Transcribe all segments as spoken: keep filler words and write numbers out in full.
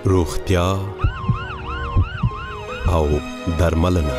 روغتیا او درملنه.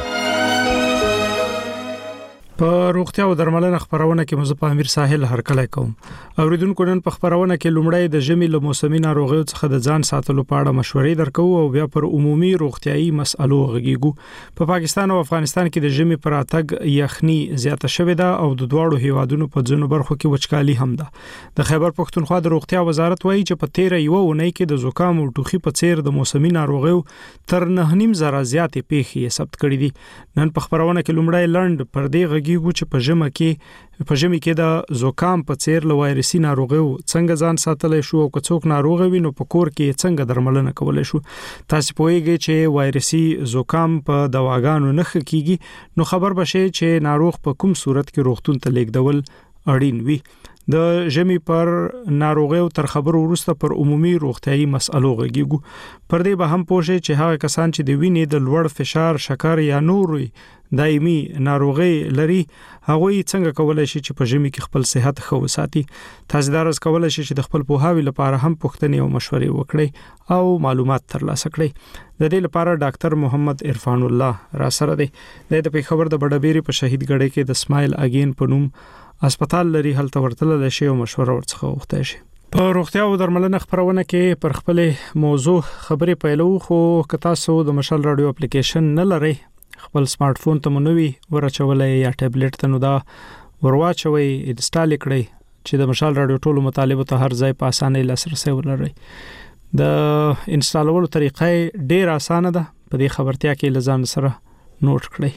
په روغتیا او درملنه خبرونه کې مزه په امیر ساحل هرکلی کوم. اوریدونکو نن په خبرونه کې لومړی د ژمي له موسمي ناروغیو څخه د ځان ساتلو په اړه مشورې درکو او بیا پر عمومي روغتيایي مسالو غږیږو. په پا پاکستان او افغانستان کې د ژمي پر اتګ یخني زیاته شوې ده او د دوړو هیوادونو په ځینو برخو کې وچکالي هم ده. د خیبر پښتونخوا د روغتیا وزارت وایي چې په تیر یو اونۍ کې د زکام او ټوخي په څیر د موسمي ناروغیو تر نه نیم زره زیاتې پیښې ثبت کړې دي. نن په خبرونه کې لومړی لند پر دې غږیږو چې په ژمي کې په ژمي کې د زکام په څیر له وایرسي ناروغیو څنګه ځان ساتلی شو او که څوک ناروغ وي نو په کور کې څنګه درملنه کولای شو. تاسو پوهیږئ چې وایرسي زکام په دواګانو نه ښه کیږي نو خبر بشئ چې ناروغ په کوم صورت کې روغتون ته لیږدول اړین وي. د ژمي پر ناروغیو تر خبرو وروسته پر عمومي روغتيایي مسالو غږیږو. پر دې به هم پوښي چې هغه کسان چې د وینې د لوړ فشار، شکر یا نور دایمي ناروغي لري هغه څنګه کولای شي چې په ژمي کې خپل صحت ښه وساتي. تاسو درس کولای شي چې د خپل پوهاوي لپاره هم پوښتنې او مشورې وکړئ او معلومات ترلاسه کړئ. د دې لپاره ډاکټر محمد عرفان الله را سره دی. د دې خبر د بډبيري په شهید ګړې کې د اسماعیل اگین په نوم هسپتال لري، هلته ورتلل شي او مشوره ورڅخه وغوښتل شي. په روغتیا او درملنه خبرونه کې پر خپل موضوع خبرې پیلو، خو که تاسو د مشال رادیو اپلیکیشن نه لرئ خپل سمارټ فون ته منوي ورچولای یا ټابلیټ ته نو دا ورواچوي انسټال کړئ چې د مشال رادیو ټولو مطالبه ته هر ځای په اسانۍ لاسرسي ولرئ. د انسټالولو طریقې ډېر اسانه ده، په دې خبرتیا کې لزان سره نوٹ کړئ.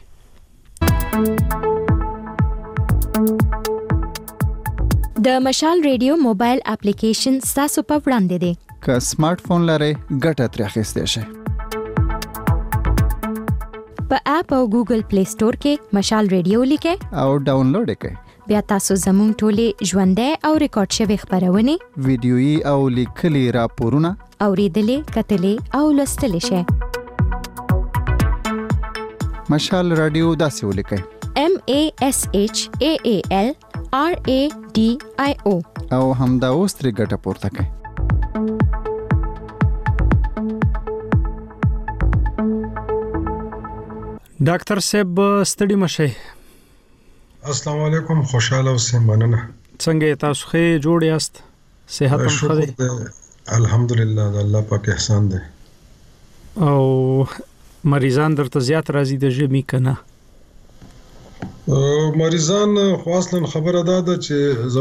د مشال ریډیو موبایل اپلیکیشن تاسو په وړاندې دی. که سمارټ فون لرئ ګټه ترې اخیستئ شئ. په اپ او ګوګل پلی سٹور کې مشال ریډیو لیکئ او ډاونلوډ کړئ. بیا تاسو زموږ ټولې ژوندۍ او ریکارډ شوی خبرونه، ویډیويي او لیکلي راپورونه اوریدلې، کتلې او لوستلې شئ. مشال رادیو داسې ولیکئ: M A S H A A L R A D I O او همدا اوس ترې ګټه پورته کړئ. ډاکټر صاحب ستړي مشه. السلام علیکم، خوشاله اوسئ. مننه. څنګه تاسو ښه جوړ یاست؟ صحت هم ښه دی؟ الحمدلله، د الله پاک احسان دی. او مریضان درته زیات راځي د ژمي کنه؟ مریضان خو اصلا خبره ده ده چې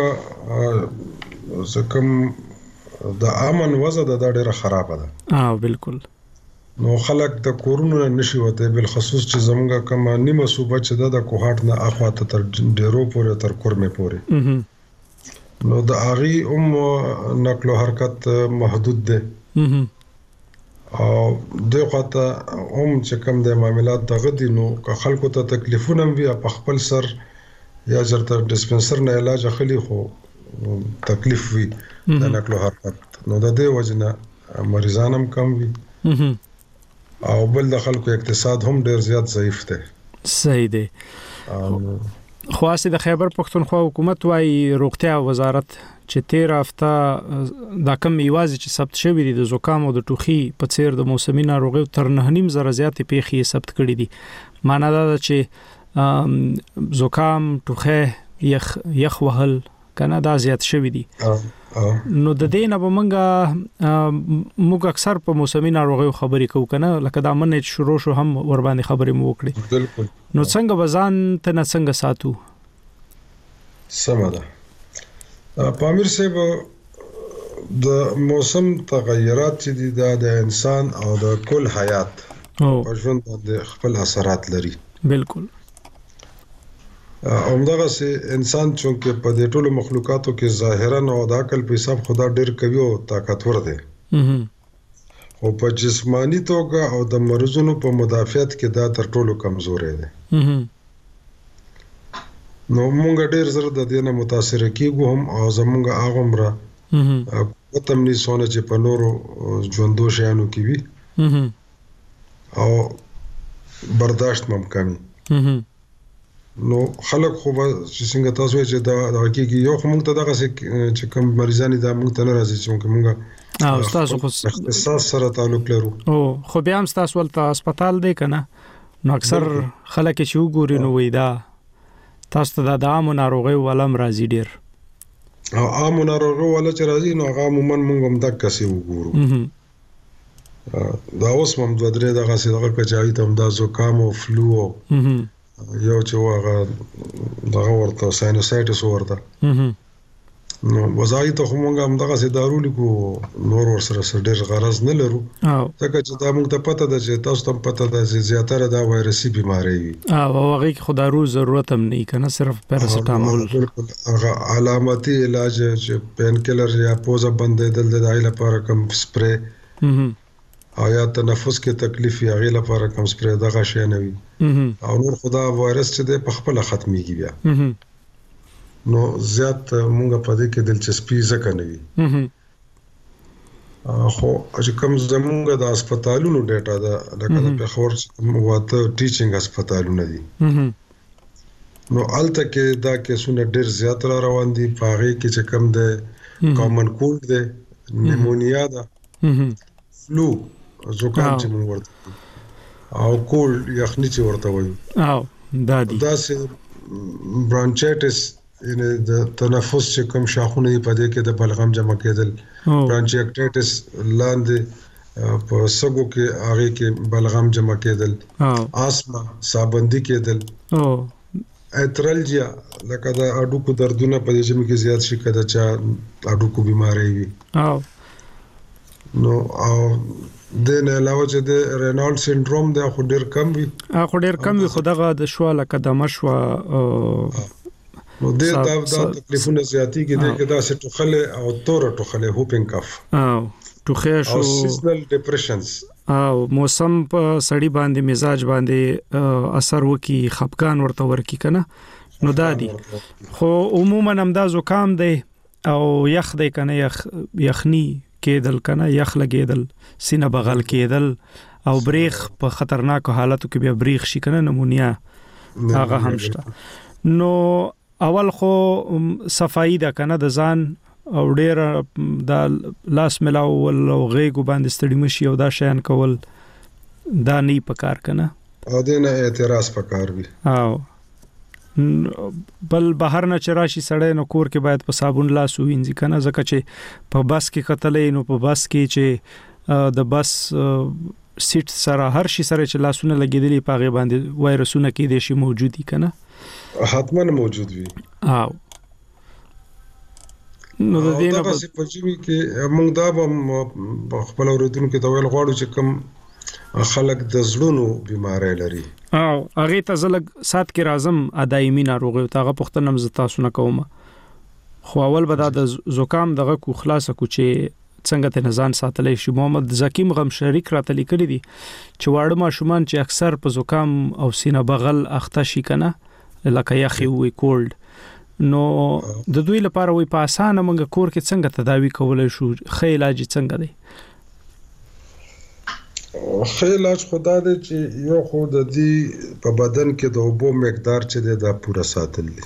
زمونږ زکم د امن وضع د ډیره خرابه ده. اه بالکل. نو خلک د کورونو نشي وته، بل خصوص چې زمونږ کوم نیمه صوبه چې ده د کوهاټ نه اخواته تر ډیرو پورې تر کورمه پورې نو د اغي ام نقل او حرکت محدود ده. او دغه هم چې کوم د معاملات دغه دي نو که خلکو ته تکلیفونه وي په خپل سر یا چرته ډسپنسر نه علاج اخلي خو تکلیف وي د نقل او حرکت نو د دې وجنه مریضان هم کم وي او بل د خلکو اقتصاد هم ډیر زیات ضعیف دی. صحیح دی. خاصه د خیبر پښتونخوا حکومت وايي روغتیا وزارت چې تیر هفته دا کم ایوازي چې ثبت شوی دي د زکام او د ټوخي په څیر د موسمي ناروغیو تر نه نیم زره زیاتې پیښې ثبت کړې دي. معنی دا ده چې زکام، ټوخي، یخ یخ وهل کنه دا زیات شوی دي. نو د دې نه به مونږه موږ اکثر په موسمي ناروغیو خبرې کوو کنه، لکه دا منې شروع شو هم ور باندې خبرې مو وکړي. بالکل. نو څنګه بزان ته نه څنګه ساتو؟ سمه ده. پامیر صاحب د موسم تغیرات چې دي دا د انسان او د کل حیات په ژوند باندې خپل اثرات لري. بالکل. همدغه سي انسان چې په دې ټولو مخلوقاتو کې ظاهرا او د عقل په حساب خدا ډېر قوي او طاقتور دی. او په جسمانی توګه او د مرزونو په مدافعت کې دا تر ټولو کمزوري دی. نو مونږ ډېر زر د دې نه متاثر کیږو هم او زمونږ هغه مره وتم نه سونه چې په نورو ژوندو شیانو کې وي او برداشت مم کمی. نو خلک خو چې څنګه تاسو چې دا د حقیقي یو مونږ ته دغه چې کوم مریضان دا مونږ ته نه راځي چې مونږ او تاسو خو اختصاص سره تعلق لرو او خو بیا هم تاسو ولته هسپتال دی کنه نو اکثر خلک چې وګوري نو وای دا تاسو ته د عامو ناروغي ولم راځي ډیر او عامو ناروغي ولا چې راځي نو هغه عموما موږ هم دک کسي وګورو دا اوس هم د درې دغه سي دغه کچایي ته هم دا زکام او فلو یو چې هغه دغه ورته ساینوسایټس ورته نو وځای ته موږ هم دغه سي دارو لیکو نور ور سره سره ډېر غرض نه لرو ځکه چې دا موږ ته پته ده چې تاسو ته پته ده چې زیاتره دا وایرسي بيماري وي او هغه کې خدارو ضرورت هم نه کنه صرف پیراسټامول هغه علامتي علاج چې پین کلر یا پوزه بندیدل د دای لپاره کم سپری او یا تنفس کې تکلیف یا غیله لپاره کم سپری دغه شی نه وي او نور خدا وایرس چې د پخپل ختميږي بیا نو زیات مونږ په دې کې دلچسپي ځکه نه وي خو چې کوم زمونږ د هسپتالونو ډیټا ده لکه د پیښور واته ټیچینګ هسپتالونه دي نو الته کې دا کیسونه ډیر زیات را روان دي پاغي کې چې کوم ده کامن کولډ ده نیمونیا ده فلو زکام چې موږ ورته او کولډ یخني چې ورته وایو او دا دي دا سه برانچایټس ان د تنفس چې کوم شاخونه دی په دې کې د بلغم جمع کېدل برانچایټس لاندې په سګو کې هغه کې بلغم جمع کېدل آسما سابندي کېدل او اترالجیا لکه دا اډوکو دردونه په دې کې زیات شي کده چې اډوکو بيماري وي او نو او د نه علاوه چې د رینالډ سنډروم د خو ډیر کم وي خو ډیر کم وي خدغه د شواله قدم شوا نو د دا د تکلیفونه زیاتی کې د کدا سه ټوخله او تور ټوخله هوپینګ کف او ټوخه شو او سیزنل ډیپریشنز او موسم په سړی باندې مزاج باندې اثر وکي خپګان ورته ورکی کنه نو دادی خو عموما هم دا زکام دی او یخ دی کنه یخ یخنی کېدل کنه یخ لګېدل سینه بغل کېدل او بریخ په خطرناک حالاتو کې بیا بریخ شي کنه نمونیا هغه هم شته نو اول خو صفائی دا کنه د ځان او ډیر د لاس ملاو او غېګو باندې ستړي مشي او دا شیان کول دا نه پکار کنه او دینه اعتراض پکار وي او بل بهر نه چراشي سړی نو کور کې باید په صابون لاس وینځي کنه ځکه چې په بس کې قتلې نو په بس کې چې د بس سیټ سره هر شي سره چې لاسونه لګېدلې پاغه باندې وایرسونه کې دي شي موجودي کنه حتما موجود وي او نو د دې نه په پچوي کې موږ دا خپل اوریدونکو ته ویل غواړو چې کوم خلک د زړونو بيمارۍ لري او هغه ته زلګ سات کې راځم ادایمي ناروغي او تاغه پختنه مز تاسو نه کوم خو اول به د زکام دغه کو خلاصه کو چې څنګه ته نزان ساتلې شي محمد زکیم غم شریک راته لیکلي دي چې واړه ماشومان چې اکثر په زکام او سینه بغل اخته شي کنه لکه یخي وي کولډ نو د دوی لپاره وي په اسانه موږ کور کې څنګه تداوی کولای شو خې علاج څنګه دی خې علاج خدا دې چې یو خو د دې په بدن کې د اوبو مقدار چې دا پوره ساتل دي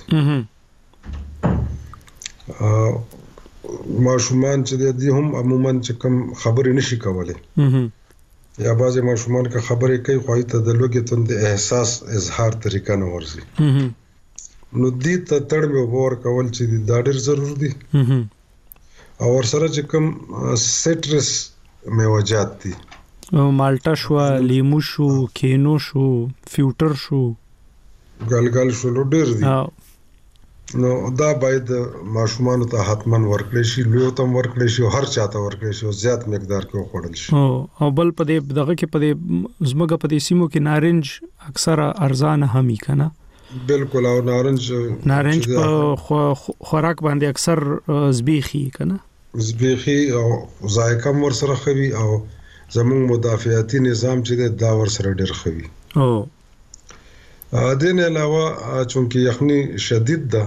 ماشومان چې دې هم عموما چې کم خبرې نشي کولای یا بعضی ماشومان که خبرې کوي خو ته د لوګي تند احساس اظهار طریقه نه ورزي نو دې ته تړمه ور کول چې دا ډېر ضروري دي او ور سره چې کوم سټرس میوجات دي مالټا شو لیمو شو کینو شو فیوټر شو ګلګل شو ډېر دي نو دا باید ماشومان ته حتمن ورکړي شي لوی ته ورکړي شي هر چاته ورکړي شي زیات مقدار کې وخوړل شي او بل په دې دغه کې په دې زمګه په دې سیمو کې نارنج اکثر ارزان همي کنه بالکل او نارنج نارنج په خوراک باندې اکثر زبيخي کنه زبيخي او ذایقه ور سره خوي او زموږ مدافعتي نظام چې دا ور سره ډېر خوي او ا دین علاوه چونکی یخنی شدید ده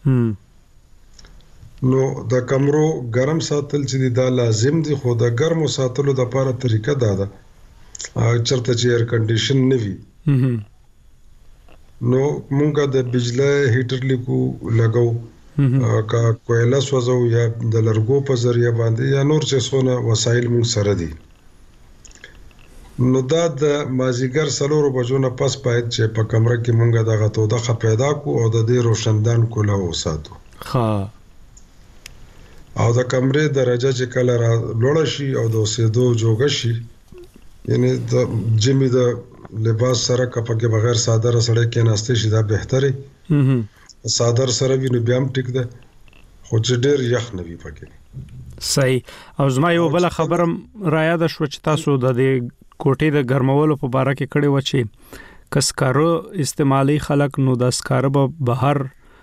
نو د کمرو ګرم ساتل چې دا لازم دي خو د ګرمو ساتلو د لپاره طریقه دا ده چرته چې ایر کنډیشن نه وي نو مونږه د بجلی هیټر لیکو لګاو کا کویلا سوځو یا د لرګو په ذریعہ باندې یا نور چې څونه وسایل موږ سره دي نو دا د مازیګر سلورو بجو نه پس باید چې په کمره کې مونږه دغه تودوخه پیدا کو او د دې روشندان کوله وساتو ها او د کمرې درجه چې کله را لوړ شي او د اوسېدو جوګه شي یعنی د جمی د لباس سره کپکه بغیر صادره سره کې ناشته شي دا بهتري صادر سره ویني بیا هم ټیک ده خو چې ډېر یخ نه وي پکې صحیح او زما یو بل خبرم را یاد شو چې تاسو د کوټې د ګرمولو په باره کې کړي و چې کسکارو استعمالي خلک نو د سکاره به بهر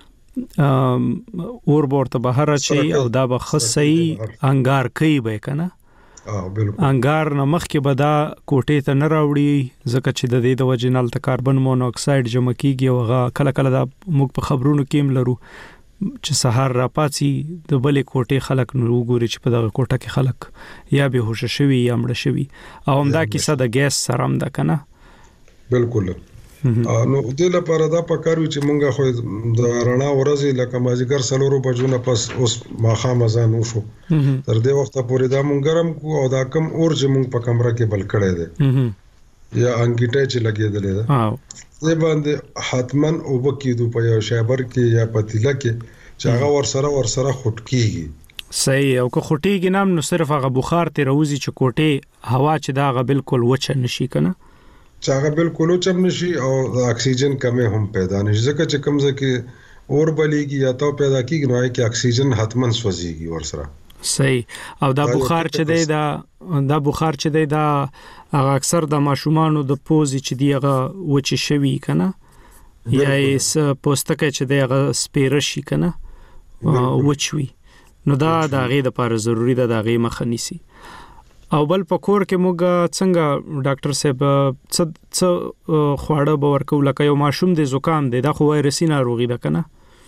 اور ورته بهر اچي او دا به خصي انګار کوي به کنه اه بالکل انګار نمخ کې به دا کوټې ته نه راوړي ځکه چې د دې د وجنال ته کاربن مونوکساید جمع کیږي او کله کله دا موږ په خبرونو کې هم لرو چې سحر را پاتې د بلې کوټې خلک نو وګوري چې په دغه کوټه کې خلک یا به هوش شوي یا مړ شوي او همدا کیسه د ګیس سره هم ده کنه بالکل نو دې لپاره دا پکارو چې مونږه خو د رڼا ورځې لکه مازیګر سلورو بجو نه پس اوس ماخام ځان وشو تر دې وخته پورې دا مونږ ګرم کو او دا کم اور چې مونږ په کمره کې بل کړی دی یا انګیټه چې لګېدلې ده دې باندې حتمن او بکیدو په یو شابر کې یا پتیله کې چې هغه ور سره ور سره خټ کیږي صحیح او که خټیږي نام نو صرف هغه بخار ته روزي چې کوټه هوا چې دا هغه بالکل وچ نشي کنه چې هغه بالکل وچ نشي او اکسیجن کمه هم پیدا نشي ځکه چې کمزه کې اور بلیږي یا تو پیدا کیږي نو کې اکسیجن حتمن سوځيږي ور سره صحیح او دا بخار چې دی دا دا بخار چې دی دا هغه اکثر د ماشومانو د پوزي چې دی هغه وچ شوی کنه یا یې پوستکه چې دی هغه سپیره شي کنه وچوي نو دا د هغه لپاره ضروری ده د هغه مخه نیسي او بل پکور کې موږ څنګه ډاکټر صاحب څه څه خواړه به ورکو لکه یو ماشوم د زکام دی دا خو وایرسي ناروغي ده کنه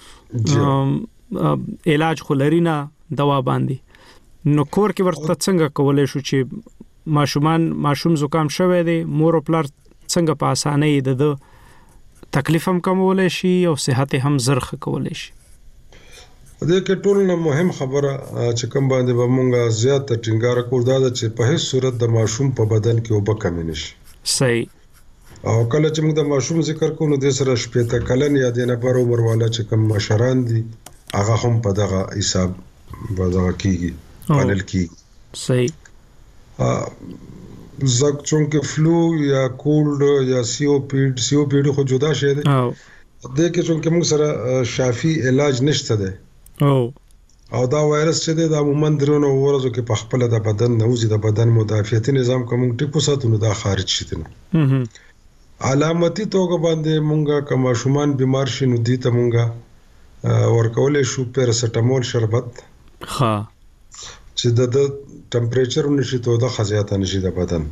علاج خو لري نه دوا باندې نو کور کې ورته څنګه کولای شو چې ماشومان ماشوم زکام شوه دی مور او پلار څنګه په اسانۍ د تکلیف هم کمولای شي او صحت هم زرخ کولای شي دې کې ټول نه مهم خبره چې کوم باندې به مونږه زیات ټینګار کوو دا چې په هیڅ صورت د ماشوم په بدن کې وب کم نشي صحیح او کله چې موږ د ماشوم ذکر کوو نو د سره شپږ کلن یا د نه پر عمر والا چې کوم مشران دي هغه هم په دغه حساب وځو کیږي پالل کیږي صحیح زګ چونکه فلو یا کولډ یا سی او پی سی او پی خو جدا شي دي او د کې چونکه موږ سره شافي علاج نشته ده او او دا وایرس چې دا عموما درونو ورځو کې په خپل د بدن نوځي د بدن مدافعتي نظام کوم ټیپو ساتونو دا خارج شي نه علامتي توګه باندې مونږه کما شومان بیمار شي نو دي ته مونږه ورکولې شو پیراسټامول شربت ها چې د ټمپریچر نشي ته د خزيات نشي د بدن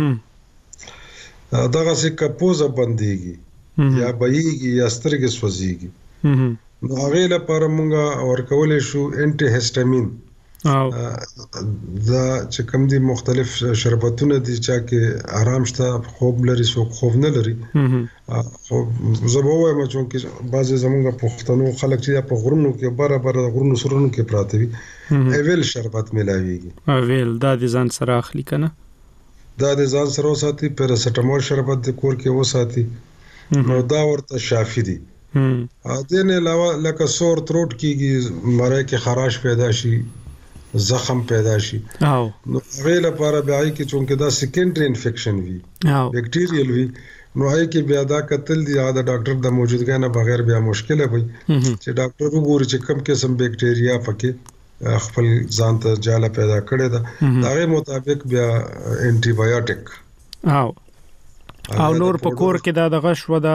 دغه څه کپوزه بنديږي یا بېږي یا سترګې سوځيږي نو هغه لپاره مونږه ورکولې شو انټي هیسټامین او دا چې کوم دي مختلف شربتونه دي چې آرام شته خوب لري سو خوب نه لري خو زبوه ما چې بعضي زمونږ پښتنو خلک چې په غرونو کې بره بره غرونو سرونو کې پراته وي ایویل شربت ملاويږي ایویل دا د ځان سره اخلي کنه دا د ځان سره وساتي پیراسټامول شربت د کور کې وساتي نو دا ورته شافي دي ا دې نه علاوه لکه سور تروټ کېږي مړی کې خراش پیدا شي زخم پیدا شي او نو غیر لپاره بیا کې چونکه دا سیکنډري انفیکشن وي او بیکټیریل وي نو هي کې بیا دا قتل دی دا ډاکټر د موجودګۍ نه بغیر بیا مشکله وي چې ډاکټر وګوري چې کوم قسم بیکټیریا پکې خپل ځان ته جاله پیدا کړي دا هغه مطابق بیا انټي بایوټیک او او نور په کور کې دا دغه شو دا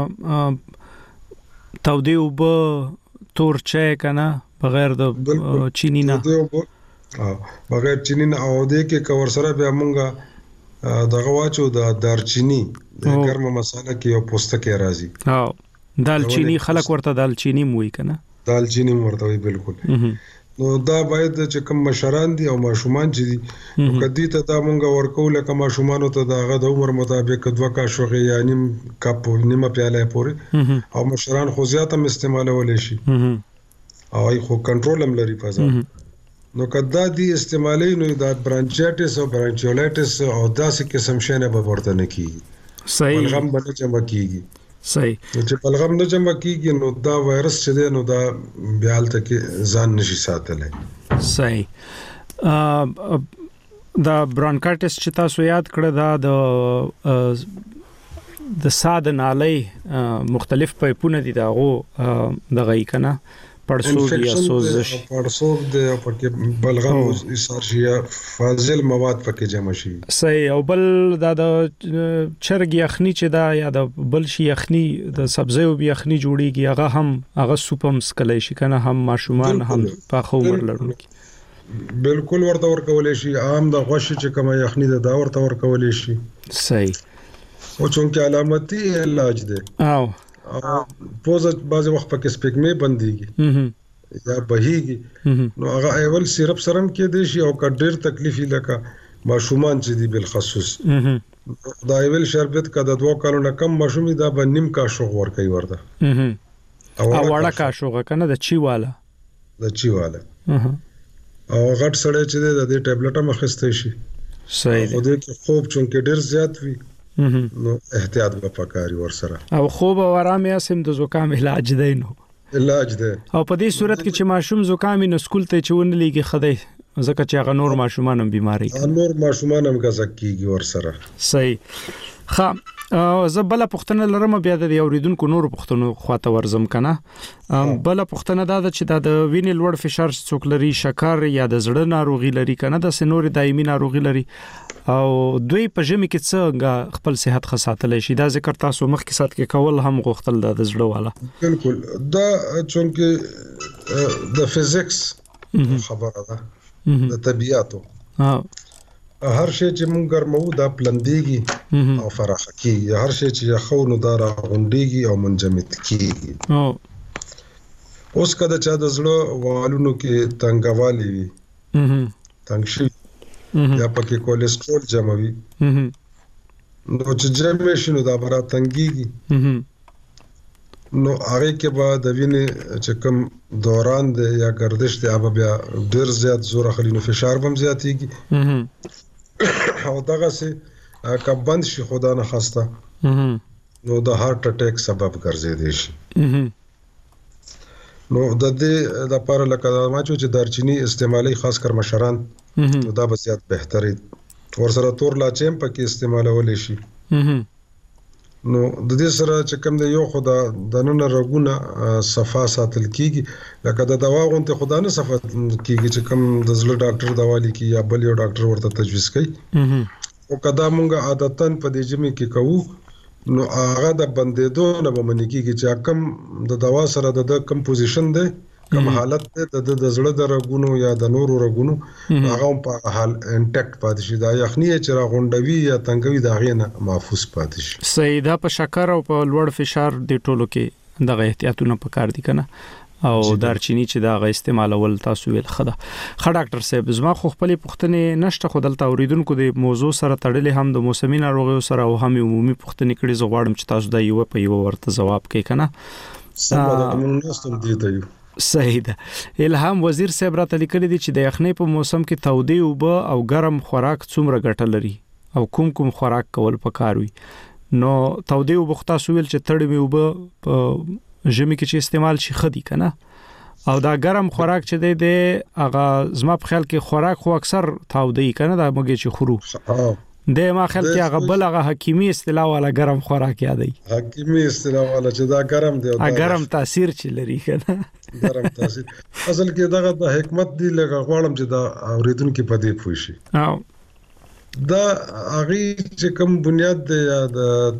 تودی او به تورچه کنه بغیر د چینی نه بغیر چینی نه او د کې کور سره به مونږه دغه واچو د دارچینی د ګرمه مساله کې یو پوستکه راځي او دالچینی خلک ورته دالچینی موي کنه دالچینی ورته وي بالکل نو دا باید چې کوم مشران دي او ماشومان چې دي کدی ته دا مونږ ورکول کوم ماشومان ته دغه د عمر مطابق دوه کا شوغه یا نیم کپ نیمه پیاله پورې او مشران خو زیات هم استعمالول شي او ای خو کنټرول هم لري فضا نو کدا دی استعمالي نو دا برانچایټس او برانچولایټس او داسې قسم شنه به ورته نه کیږي صحیح بلغم باندې جمع کیږي صحیح چې بلغم نه جمع کیږي نو دا وایرس چې دی نو دا بیا هلته کې ځان نشي ساتلی صحیح دا برانکایټس چې تاسو یاد کړه دا د د ساد نالۍ مختلف پایپونه دي داغو دغه یې کنه پړسوب یا سوزش پړسوب د پکې بلغم ایثار شي فاضل مواد پکې جمع شي صحیح او بل دا د چرګ یخني چې دا یا د بل شي یخني د سبزی او یخني جوړیږي هغه هم هغه سوپم سکلای شي کنه هم ماشومان هم پاخه عمر لرونکي بالکل ورته ورکول شي عام د غوښه چې کومه یخني ده دا ورته ورکول شي صحیح او چونکه علامتي علاج ده او پوزه بعض وخت پکې سپګمې بنديږي یا بهيږي نو هغه اول سیرپ سرم کې دی شي او کډیر تکلیفي لکه ماشومان چې دی بل خصوص دا اول شربت کا د دوه کالو نه کم ماشومي دا به نیم کا شوغ ور کوي ورته او وړه کا شوغ کنه د چی والا د چی والا او غټ سړی چې دی د دې ټابلیټ مخسته شي صحیح خو دې کې خوب چونکه ډیر زیات وي نو احتیاط به پکاري ور سره او خوب او آرام یې سم د زکام علاج دی نو علاج دی او په دې صورت کې چې ماشوم زکام نو سکول ته چون لګي خدای ځکه چې هغه نور ماشومان هم بیماری نور ماشومان هم غزک کیږي ور سره صحیح ښه زه بل پښتنه لرم بیا د اوریدونکو نور پښتنو خواته ورزم کنه بل پښتنه دا چې د وینې لوړ فشار څوک لري شکر یا د زړه ناروغي لري کنه د سنوري دایمي ناروغي لري او دوی په ژمي کې څنګه خپل صحت خساتلی شي دا ذکر تاسو مخکې سات کې کول هم غوښتل د زړه والا بالکل دا چونکه د فزیکس خبره ده د طبيعتو هر شی چې مونږ ګرمو دا پلندېږي او فراخه کیږي هر شی چې یخو نو دا راغونډېږي او منجمد کیږي اوس کله چې د زړه والونو کې تنګوالي وي تنګ شي یا پکې کولیسټرول جمع وي نو چې جمع شي نو دا برا تنګيږي نو هغه کې بعد د وینې چې کوم دوران دی یا گردش دی هغه بیا ډیر زیات زور اخلي نو فشار هم زیاتېږي او دغه سي کبند شي خدا نه خواسته نو د هارت اٹیک سبب ګرځي شي نو د دې د لپاره لکه ما چې دارچینی استعمالي خاص کر مشران نو دا به زیات بهتري ور سره تور لاچیم پکې استعمالول شي نو د دې سره چې کوم دی یو خدا د نن رګونه صفا ساتل کیږي لکه د دوا غونته خدا نه صفا کیږي چې کوم د زړه ډاکټر دوا لیکي یا بل یو ډاکټر ورته تجویز کوي او کدا مونږه عادتن په دې جمع کې کوو نو هغه د بندیدو نه به منې کیږي چې کوم د دوا سره د کمپوزیشن دی کوم حالت ته د زړه د رګونو یا د نورو رګونو هغه په حال انټیکټ پاتې شي دا یخني چې راغونډوي یا تنګوي دا غینه محفوظ پاتې شي صحیح دا په شکر او په لوړ فشار د ټولو کې دغه احتیاطونه پکار دي کنه او دارچینی چې دا غ استعمالول تاسو ویل خدا خ ډاکټر صاحب زما خو خپل پښتنې نشته خو دلته اوریدونکو د موضوع سره تړلې هم د موسمي ناروغیو سره او هم عمومي پښتنې کړي زغواړم چې تاسو دا یو په یو ورته جواب کوي کنه سبا د موږ دی ته صحیح ده الهام وزیر صاحب را تلیکلی دي چې د یخنۍ په موسم کې تودې اوبه او ګرم خوراک څومره ګټه لري او کوم کوم خوراک کول پکار وي نو تودې اوبه تاسو ویل چې تړې مې اوبه په ژمي کې چې استعمال شي خدي کنه او دا ګرم خوراک چې دی د هغه زما په خیال کې خوراک خو اکثر تودې کنه دا موږ چې خورو د ما خیال کې هغه بل هغه حکیمي اصطلاح والا ګرم خوراک یادای حکیمي اصطلاح والا چې دا ګرم دی دا ګرم تاثیر چې لري کنه ګرم تاثیر اصل کې دا د حکمت دی لکه غواړم چې دا اوریدونکو په دې پوه شي او دا هغه چې کوم بنیاد دی یا د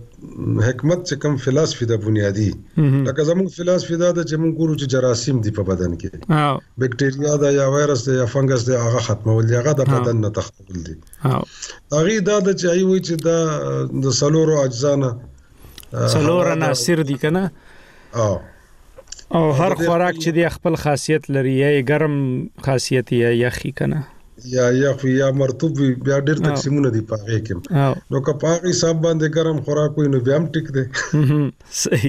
حکمت چې کوم فلسفي د بنیادی لکه زموږ فلسفي دا چې موږ ګورو چې جراثیم دی په بدن کې او بکټریا دا یا وایرس دی یا فنګس دی هغه ختمول دی هغه د بدن نه تختول دی او هغه دا چې ای وای چې دا د سلورو اجزا نه سلور عناصر دي کنه او او هر خوراک چې دی خپل خاصیت لري یا ګرم خاصیت یا یخی کنه یا یا خو یا مرطوب بیا ډېر تقسیمونه دي په هغه کې نو که په هغه حساب باندې ګرم خوراک وي نو بیا هم ټیک دی صحیح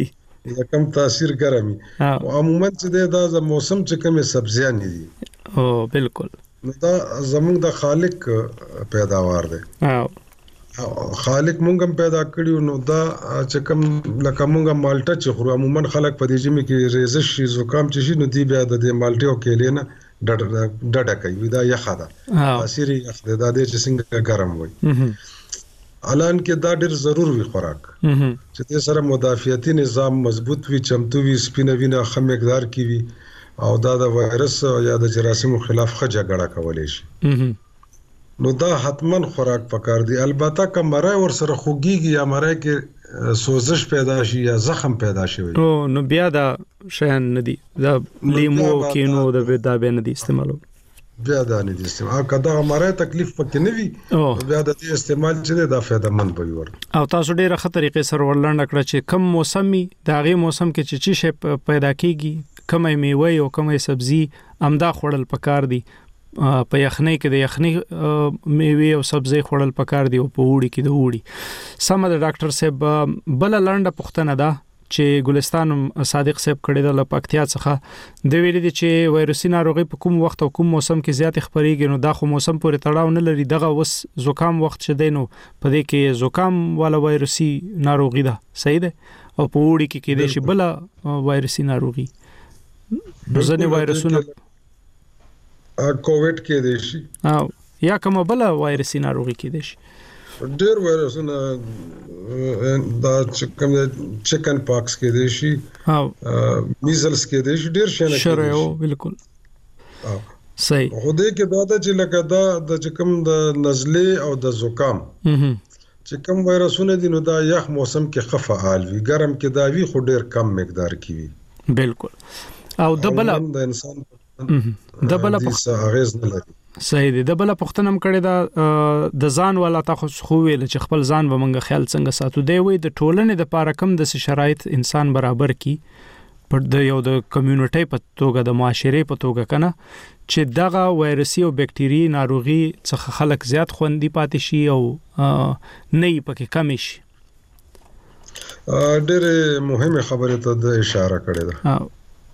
دا کم تاثیر ګرمي او عموما چې دا د موسم چې کومه سبزیان دي او بالکل نو دا زموږ د خالق پیداوار دی او خالق مونږ هم پیدا کړیو نو دا چې کوم لکه مونږه مالټه چې خو عموما خلک په دې جمع کې ریزش شي زکام چې شي نو دی بیا د مالټې او کېلې نه ډډه کوي دا یخه ده تاثیر یخ ده دا چې څنګه ګرم وي الان کې دا ډېر ضرور وي خوراک چې د سره مدافعتي نظام مضبوط وي چمتو وي سپینه وینه خه مقدار کې وي او دا د وایرس یا د جراثیمو خلاف ښه جګړه کولای شي نو دا حتمن خوراک پکار دی البته که مرای ور سره خوږیږي یا مرای کې سوزش پیدا شي یا زخم پیدا شي او نو بیا دا شیان ندي دا لیمو کینو د بدا به ندي استعمالو بیا دا نه دي استعمال کدا مرای تکلیف پکې نه وي بیا د دې استعمال چې دا فایده مند وي ور او تاسو ډیره خطرې کې سر ورلند کړ چې کم موسمي دا غي موسم کې چې چی شي پیدا کیږي کومه میوه او کومه سبزي امدا خوړل پکار دي په یخنۍ کې د یخنۍ میوه او سبزي خوړل پکار دي او په وړي کې د وړي سم د ډاکټر صاحب بل لنډه پوښتنه ده چې ګلستان صادق صاحب کړي د لپاکتیا څخه د ویلي دي چې وایرسي ناروغي په کوم وخت او کوم موسم کې زیات خبريږي نو دا خو موسم پورې تړاو نه لري دغه وس زکام وخت شه دینو په دې کې زکام والا وایرسي ناروغي ده صحیح ده او په وړي کې کې د شي بل وایرسي ناروغي ځنه وایرسونه کووډ کې دي شي او یا کوم بل وایرسي ناروغي کې دي شي ډېر وایرسونه دا چکم چکن پاکس کې دي شي او میزلز کې دي شي ډېر شنه شره بالکل او صحیح خو دې کې دا د چې لکه دا د چکم د نزله او د زکام چې کوم وایرسونه دي نو دا یخ موسم کې خفه حال وي ګرم کې دا وی خو ډېر کم مقدار کې وي بالکل او د بل د انسان د بل په اغیز نه لري صحیح دی د بل پختنم کړي دا د ځان والا تاسو خو ویل چې خپل ځان به منګه خیال څنګه ساتو دی وي د ټولنې د پاره کم د شرایط انسان برابر کی پر د یو د کمیونټي په توګه د معاشري په توګه کنه چې دغه وایرسي او بکټيري ناروغي څخه خلک زیات خوندي پاتې شي او نه یې پکې کم شي ډېر مهمه خبره ته د اشاره کړې ده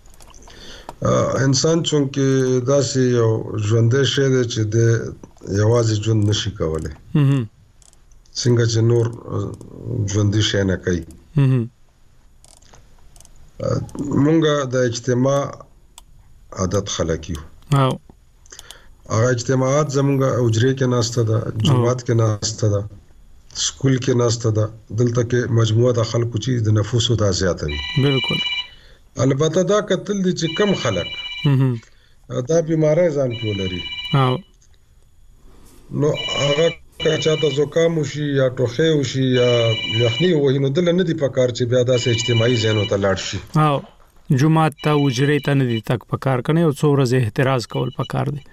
انسان چونکه داسې یو ژوندې شی دی چې د یوازې ژوند نشي کولای څنګه چې نور ژوندې شی نه کوي مونږه د اجتماع عادت خلک یو او هغه اجتماعات زمونږه حجرې کې ناسته ده جماعت کې ناسته ده سکول کې ناسته ده دلته کې مجموعه د خلکو چې د نفوسو دا زیاته وي بالکل البته دا قتل دي چې کم خلک دا بیماری ځان کې ولري او نو هغه که چاته زکام وشي یا ټوخی وشي یا یخني وي نو دل نه دي پکار چې بیا داسې اجتماعي ځینو ته لاړ شي او جمعات ته وجرې ته نه دي تک پکار کنه او څو ورځې احتراز کول پکار دي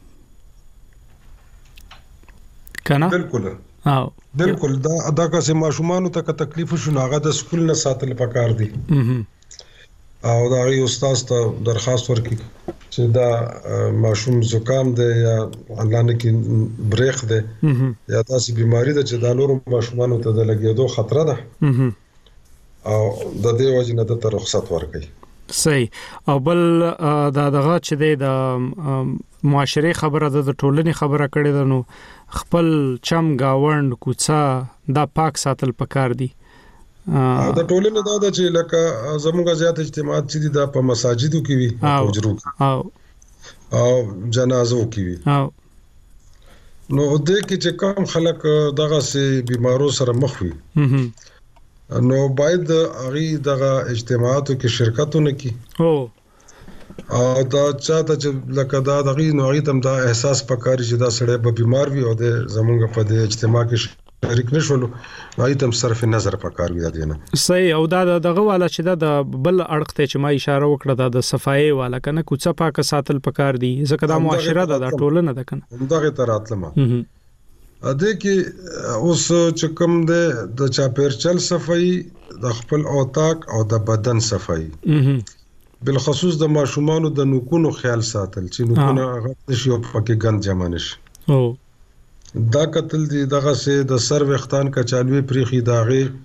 کنه بالکل او بالکل دا ادا که سه ماشومان ته تکلیف شو هغه د سکول نه ساتل پکار دي او دا غي استاد ته درخواست ورکړي چې دا ماشوم زکام دی یا الله نه کې بریخ دی یا تاسو بیماری ده چې دا نور ماشومان ته د لګیدو خطر ده او د دې وجه نه د رخصت ورکړي صحیح او بل دا دغه چې د معاشري خبره د ټولنې خبره کړي ده نو خپل چم گاوند کوڅه دا پاک ساتل پکار دي او د ټولنې دا د چې لکه زموږه زیات اجتماعات چې د په مساجدو کې وي او حجرو او او جنازو کې وي او نو د کې چې کوم خلک دغه سي بیمارو سره مخ وي نو باید هغه دغه اجتماعاتو کې شرکتونه کوي او او دا چاته چې لکه دا دغه نو هغه تم دا احساس پکاري چې دا سړی به بیمار وي او د زموږه په د اجتماع کې شریک نشول نو تم صرف نظر پکار وي دا نه صحیح او دا دغه والا چې دا بل اړخ ته چې ما اشاره وکړه د صفایي والا کنه کوڅه پاک ساتل پکار دي ځکه دا معاشره ده ټولنه ده کنه دغه تراتلمه ا دې کې اوس چې کوم د چاپیرچل صفایي د خپل اوتاق او د بدن صفایي بالخصوص د ماشومانو د نوکونو خیال ساتل چې نوکونه غټ شي او پکې ګند جمع نشي او دا قتل دی دغه سه د سر وختان کچالوي پریخي داغه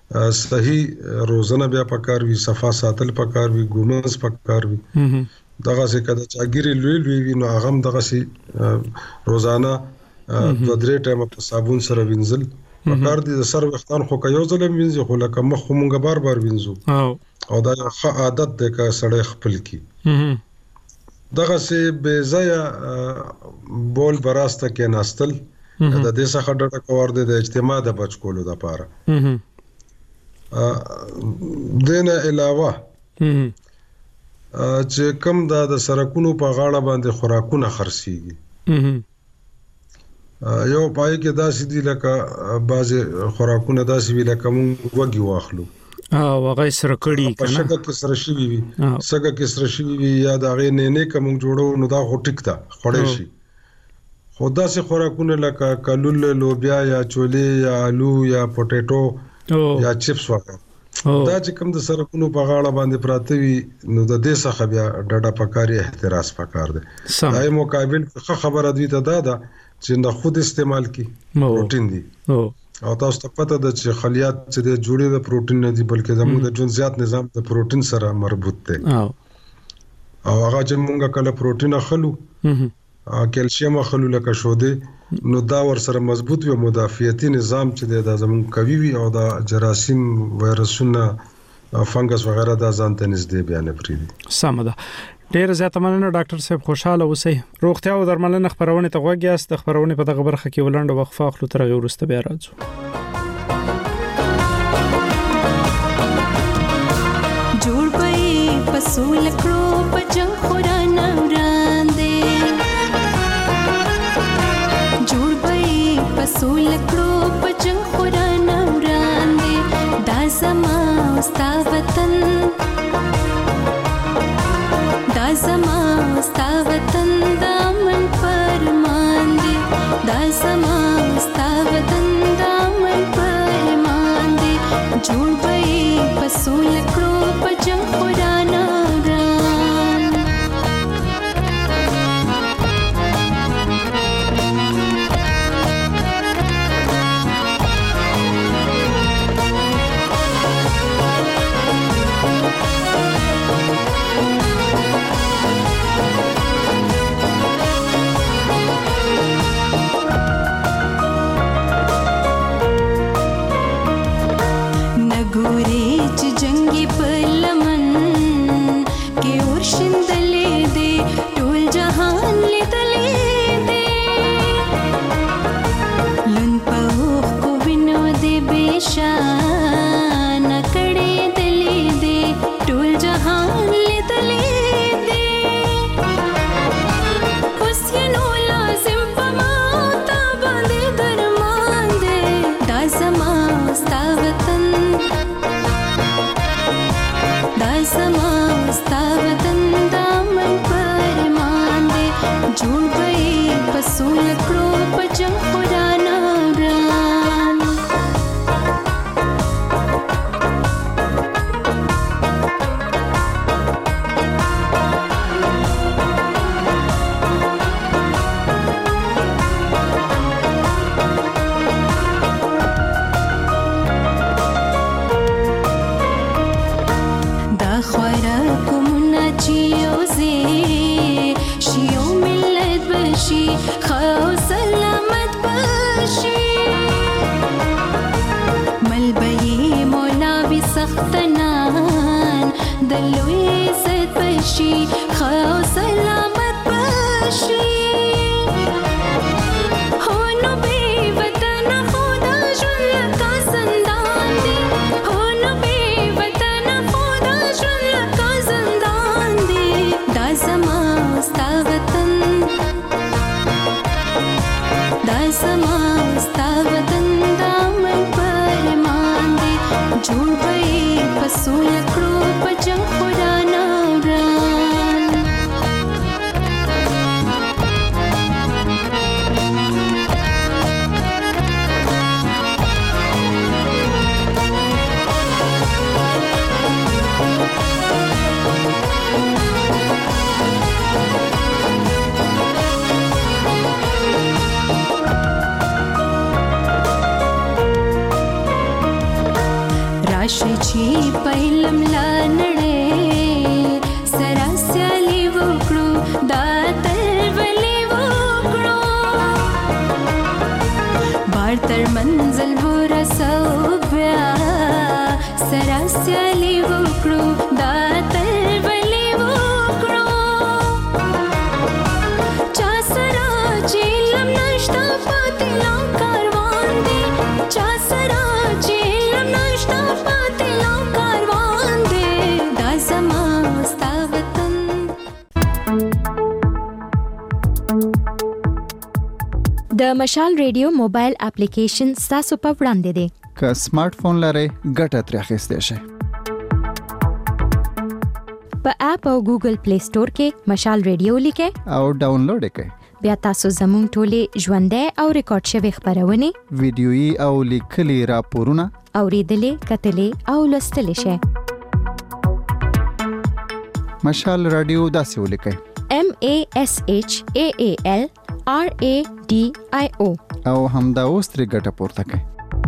صحیح روزنه بیا پکار وي، صفا ساتل پکار وي، ګومنس پکار وي. دغه څه کده چاګيري لوی لوی وي نو هغه دغه سي روزانه د درې ټایم په صابون سره وینځل پکار دي. د سر وختان خو که یو ځل وینځي خو لکه مخ مونږ بار بار وینځو او دا یو ښه عادت دی که سړی خپل کی. دغه سي به ځای بول براسته کې ناستل د دې څخه ډډه کول دي د اجتماع د بچ کولو لپاره. دنه علاوه چې کم دا د سرکونو په غاړه باندې خوراکونه خرڅيږي یو پای کې داسې دي لکه بعضی خوراکونه داسې وی لکه مونږ وګي واخلو او هغه سره کړي کنه شګه کې سره شي وي سګه کې سره شي وي یا دا غي نه نه کوم جوړو نو دا هو ټیک تا خړې شي. خدا سي خوراکونه لکه کلول لوبیا یا چولې یا آلو یا پټېټو یا چپس وغیرہ دا چې کوم د سرکونو په غاړه باندې پراته وي نو د دې څخه بیا ډډه پکاري احتراز پکار دی. دای مقابل څه خبره دی ته دا ده چې نه خود استعمال کی پروتین دی او تاسو ته پته ده چې خلیات چې د جوړې د پروتین نه دي بلکې زموږ د جون زیات نظام د پروتین سره مربوط دی او هغه چې موږ کله پروتین اخلو کیلشیم اخلو لکه شوده نو دا ور سره مضبوط وي مدافعتي نظام چې د زمون قوي وي او د جراثیم وایرسونه فنګس وغیرہ د ځان ته نږدې بیان پریدي. سم ده. ډیر زیات مننه ډاکټر صاحب، خوشاله اوسئ. روغتیا او درملنه خبرونه ته غوږیاست. د خبرونه په دغه برخه کې ولنډ وقفه اخلو تر غوړ ورسته بیا راځو. جوړ پي پسول کړو پجن خورانه پسول کړو پجن خورانه وړاندې دا زما ستا وطن دا زما ستا وطن دا من فرمان دی دا زما ستا وطن دا من فرمان دی جوړ به پسول کړو پجن خورانه تر منزل ورسو بیا سراسیالی وکړو دا تل بلی وکړو چا سره چې لم نشتا پاتې لا کاروان دی چا سره چې لم نشتا پاتې لا کاروان دی دا زما ستا وطن. د مشال ریډیو موبایل اپلیکیشن ستاسو په وړاندې دی. که سمارټ فون لرئ ګټه ترې اخیستی شئ. په اپ او ګوګل پلی سٹور کې مشال ریډیو لیکئ او ډاونلوډ یې کړئ. بیا تاسو زموږ ټولې ژوندۍ او ریکارډ شوي خپرونې ویډیويي او لیکلي راپورونه اوریدلې کتلې او لوستلی شئ. مشال رادیو داسې ولیکئ: M A S H A A L R A D I O او همدا اوس ترې ګټه پورته کړئ.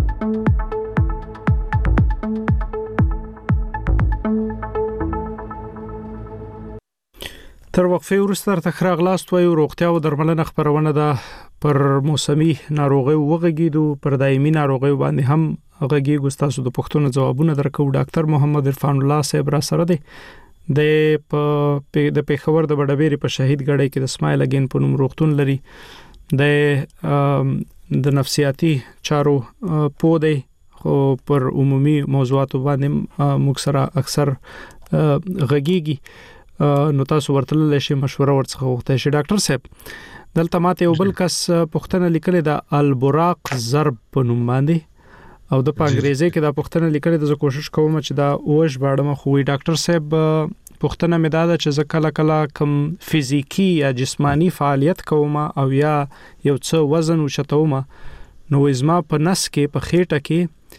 تر وقفه وروسته تر خراغلاست وایو روغتیا او درملنه خبرونه ده پر موسمي ناروغي وغږیدو پر دایمي ناروغي باندې هم غږیږو. تاسو د پښتنو ځوابونه درکو. ډاکټر محمد عرفان الله صاحب را سره دی د په د پیښور د بډبېری په شهید ګړی کې د اسماعیل اگین په نوم روغتون لري. د د نفسیاتي چارو پودې خو پر عمومي موضوعاتو باندې موږ سره اکثر غږیږي. نو تاسو ورته لشي مشوره ورڅخه وغوښتئ شي. ډاکټر صاحب دلته ماته یو بل کس پښتنه لیکلې ده البراق ضرب په نوم باندې او د په انګریزي کې دا پښتنه لیکلې ده. زه کوشش کوم چې دا اوش باړم خو ډاکټر صاحب پښتنه مې دا ده چې زه کله کله کم فزیکی یا جسمانی فعالیت کوم او یا یو څه وزن وشتوم نو زما په نس کې په خېټه کې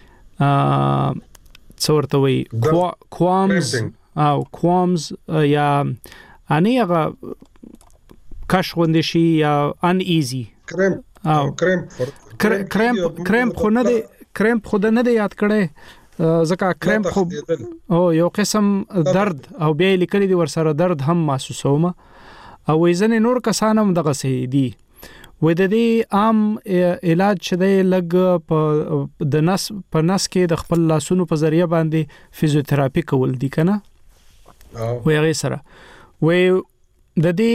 څورته وي کوامز او کوامز یا اني هغه کش غوندې شي یا ان ایزی کریم او کریم کریم کریم خو نه دی کریم خو نه دی یاد کړي ځکه کریم خو او یو قسم درد او بیا لیکلي دي ورسره درد هم محسوسوم او وزن نور کسانم دغه سي دي. و د دې عام علاج چې د لګ په د نس په نس کې د خپل لاسونو په ذریعہ باندې فزیوتراپي کول دي کنه و هغه سره و د دې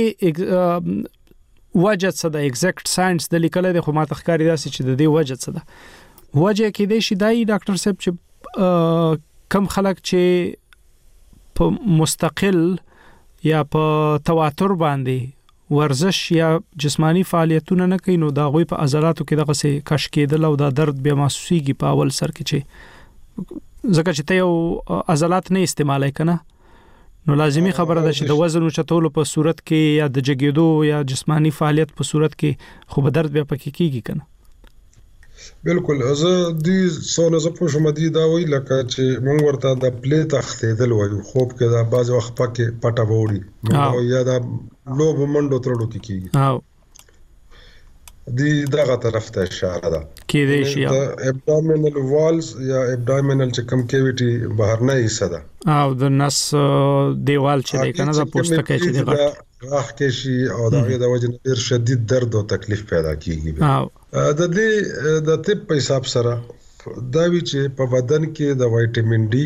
وجه څه د ایگزیکټ ساينس د لیکل د خو ما تخکاری داسې چې د دې وجه څه ده وجه کې د شي دای ډاکټر صاحب چې کم خلک چې په مستقل یا په تواتر باندې ورزش یا جسمانی فعالیتونه نه کوي نو دا غوي په عضلاتو کې دغه څه کش کېدل او دا درد بیا محسوسيږي په اول سر کې چې ځکه چې ته یو عضلات نه استعمالای کنه نو لازمی خبره ده چې د وزن او چتولو په صورت کې یا د جګیدو یا جسمانی فعالیت په صورت کې خو به درد بیا پکې کیږي کنه. بالکل زه دې څونه زه په شوم دي دا وی لکه چې مونږ ورته د پلی تختیدل وایو خوب کې دا باز وخت پکې پټه ووري نو یا دا لوب منډو ترړو کې کیږي او دې دغه طرف ته اشاره ده کې دې شي د ابډومینل والز یا ابډومینل چې کم کیویټي بهر نه حصہ ده او د نس دیوال چې دی کنه دا پوسټه کې چې دی راخ کې شي او دا د وجه ډیر شدید درد او تکلیف پیدا کیږي. او د دې د طب په حساب سره دا وی چې په بدن کې د وټامین ډي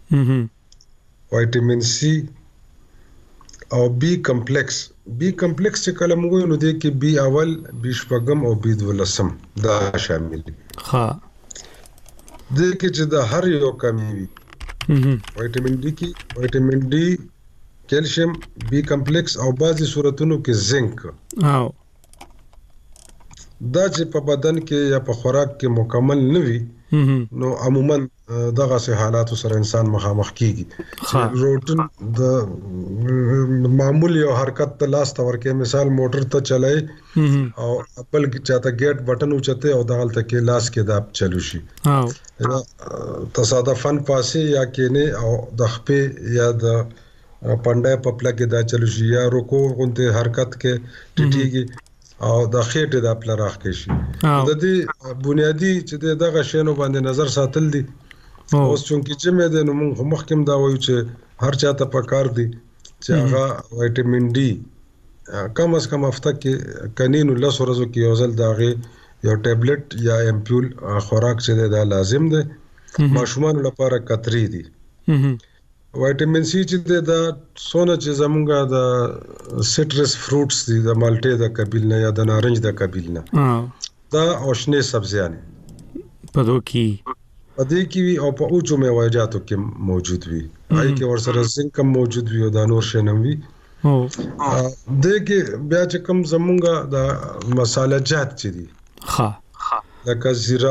وټامین سي او بي کمپلیکس بي کمپلیکس چې کله موږ نو دې کې بي اول بي شپږم او بي دولسم دا شامل دي. ها دې کې چې د هر یو کمی وي وټامین ډي کې وټامین ډي کیلشیم بي کمپلیکس او بعضي صورتونو کې زنک او دا چې په بدن کې یا په خوراک کې مکمل نه وي نو عموما دغه سه حالات سره انسان مخامخ کیږي. روټین د معمولی او حرکت ته لاس تور کې مثال موټر ته چلای او خپل چاته گیټ بٹن اوچته او دغلت کې لاس کې دا چلو شي او تصادفاً پاسه یا کینه او د خپې یا د پنده په پله کې دا چلو شي یا رکوع غونته حرکت کې ټټیږي او د خېټه د خپل راخ کې شي. د دې بنیادی چې دغه شینو باندې نظر ساتل دي اوس چونکی چې مې د نو مخکم دا وایو چې هر چاته پکار دي چې هغه وټامین ډي کم از کم هفته کې کنینو لس ورځو کې یو ځل داغه یو ټابلیټ یا امپول خوراک چې دا لازم دی. ماشومان لپاره کتري دي. وایټامین سی چې دا سونه چې زمونږه د سټرس فروټس دي د مالټې د قبیل نه یا د نارنج د قبیل نه دا او شنه سبزیان په دوی کې په دې کې او په اوچو میوه‌جاتو کې موجود وي هاي کې ورسره زنک موجود وي او د نور شنم وي او د کې بیا چې کوم زمونږه د مصالحه جات چې دي ها لکه زیرا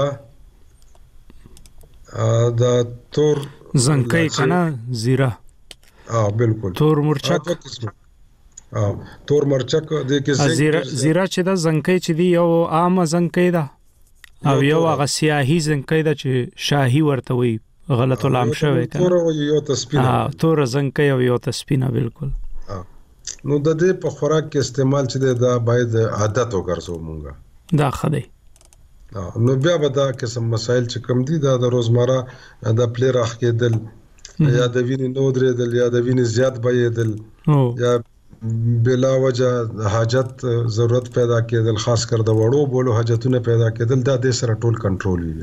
د تور زنکای کنا زیرا اه بالکل تور مرچک اه تور مرچک د کې زیرا زیرا چې د زنکای چې دی یو عام زنکای دا او یو هغه سیاهي زنکای دا چې شاهي ورته وي غلط علام شوی کنه تور یو تسپینه اه تور زنکای او یو تسپینه بالکل نو د دې په خوراک کې استعمال چې دا باید عادت وګرځو مونږه دا خدای نو بیا به دا قسم مسائل چې کم دي دا د روزمره د پلی راخ کېدل یا د وینې نو درېدل یا د وینې زیات بهېدل یا بلا وجه حاجت ضرورت پیدا کېدل خاص کر د وړو بولو حاجتونه پیدا کېدل دا د سره ټول کنټرول وي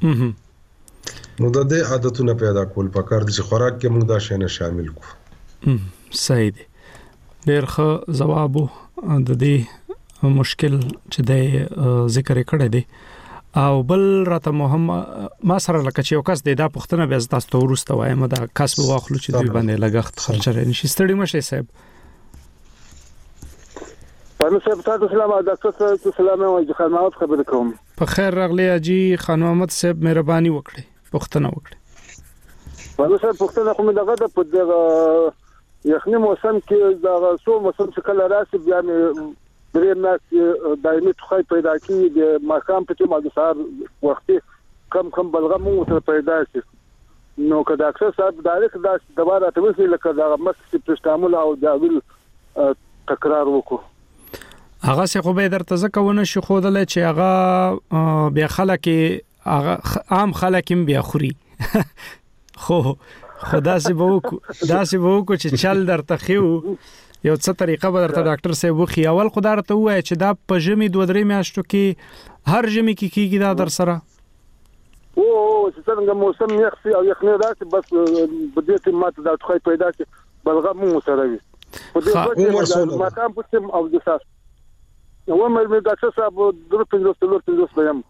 نو د دې عادتونه پیدا کول پکار دي چې خوراک کې موږ دا شی نه شامل کو. صحیح دی ډېر ښه ځواب د دې مشکل چې د ذکر کړی دی او بل راته محمد ما سره لکه چې یو کس دی دا پښتنه بیا تاسو ته ورسته وایم دا کس به واخلو چې دوی باندې لګښت خرچه نشي ستړي مشه صاحب. پانو صاحب تاسو سلام ډاکټر صاحب سلام او خان محمد خبر کوم. په خیر راغلی اجي خان محمد صاحب مهرباني وکړئ پښتنه وکړئ. پانو صاحب پښتنه کوم دغه د په یخني موسم کې دا سو موسم چې کله راشي بیا درې میاشتې دایمي ټوخی پیدا کېږي د ماښام په ټیم او د سهار وختي کم کم بلغم مو ورته پیدا شي نو که ډاکټر صاحب ډایرکټ دا دوا راته وایي لکه دا ماسک پرسټامول او داویل تکرار وکړو هغه څه خو به درته ځکه ونه شي ښودلی چې هغه بیا خلک هغه عام خلک هم بیا خوري خو خو داسې به وکړو داسې به وکړو چې چل درته ښیو یو څه طریقه به درته ډاکټر صاحب وخی اول خو درته وایي چې دا په ژمي دوه درې میاشتو کې هر ژمي کې کیږي دا در سره او چې څنګه موسم یخ سي او یخني راشي بس په دې کې ماته دا ټوخی پیدا شي بلغم مو سره وي په دې وخت ما کام پوښتم او د ساس نو مې ډاکټر صاحب درو پنځه څلور پنځه سپم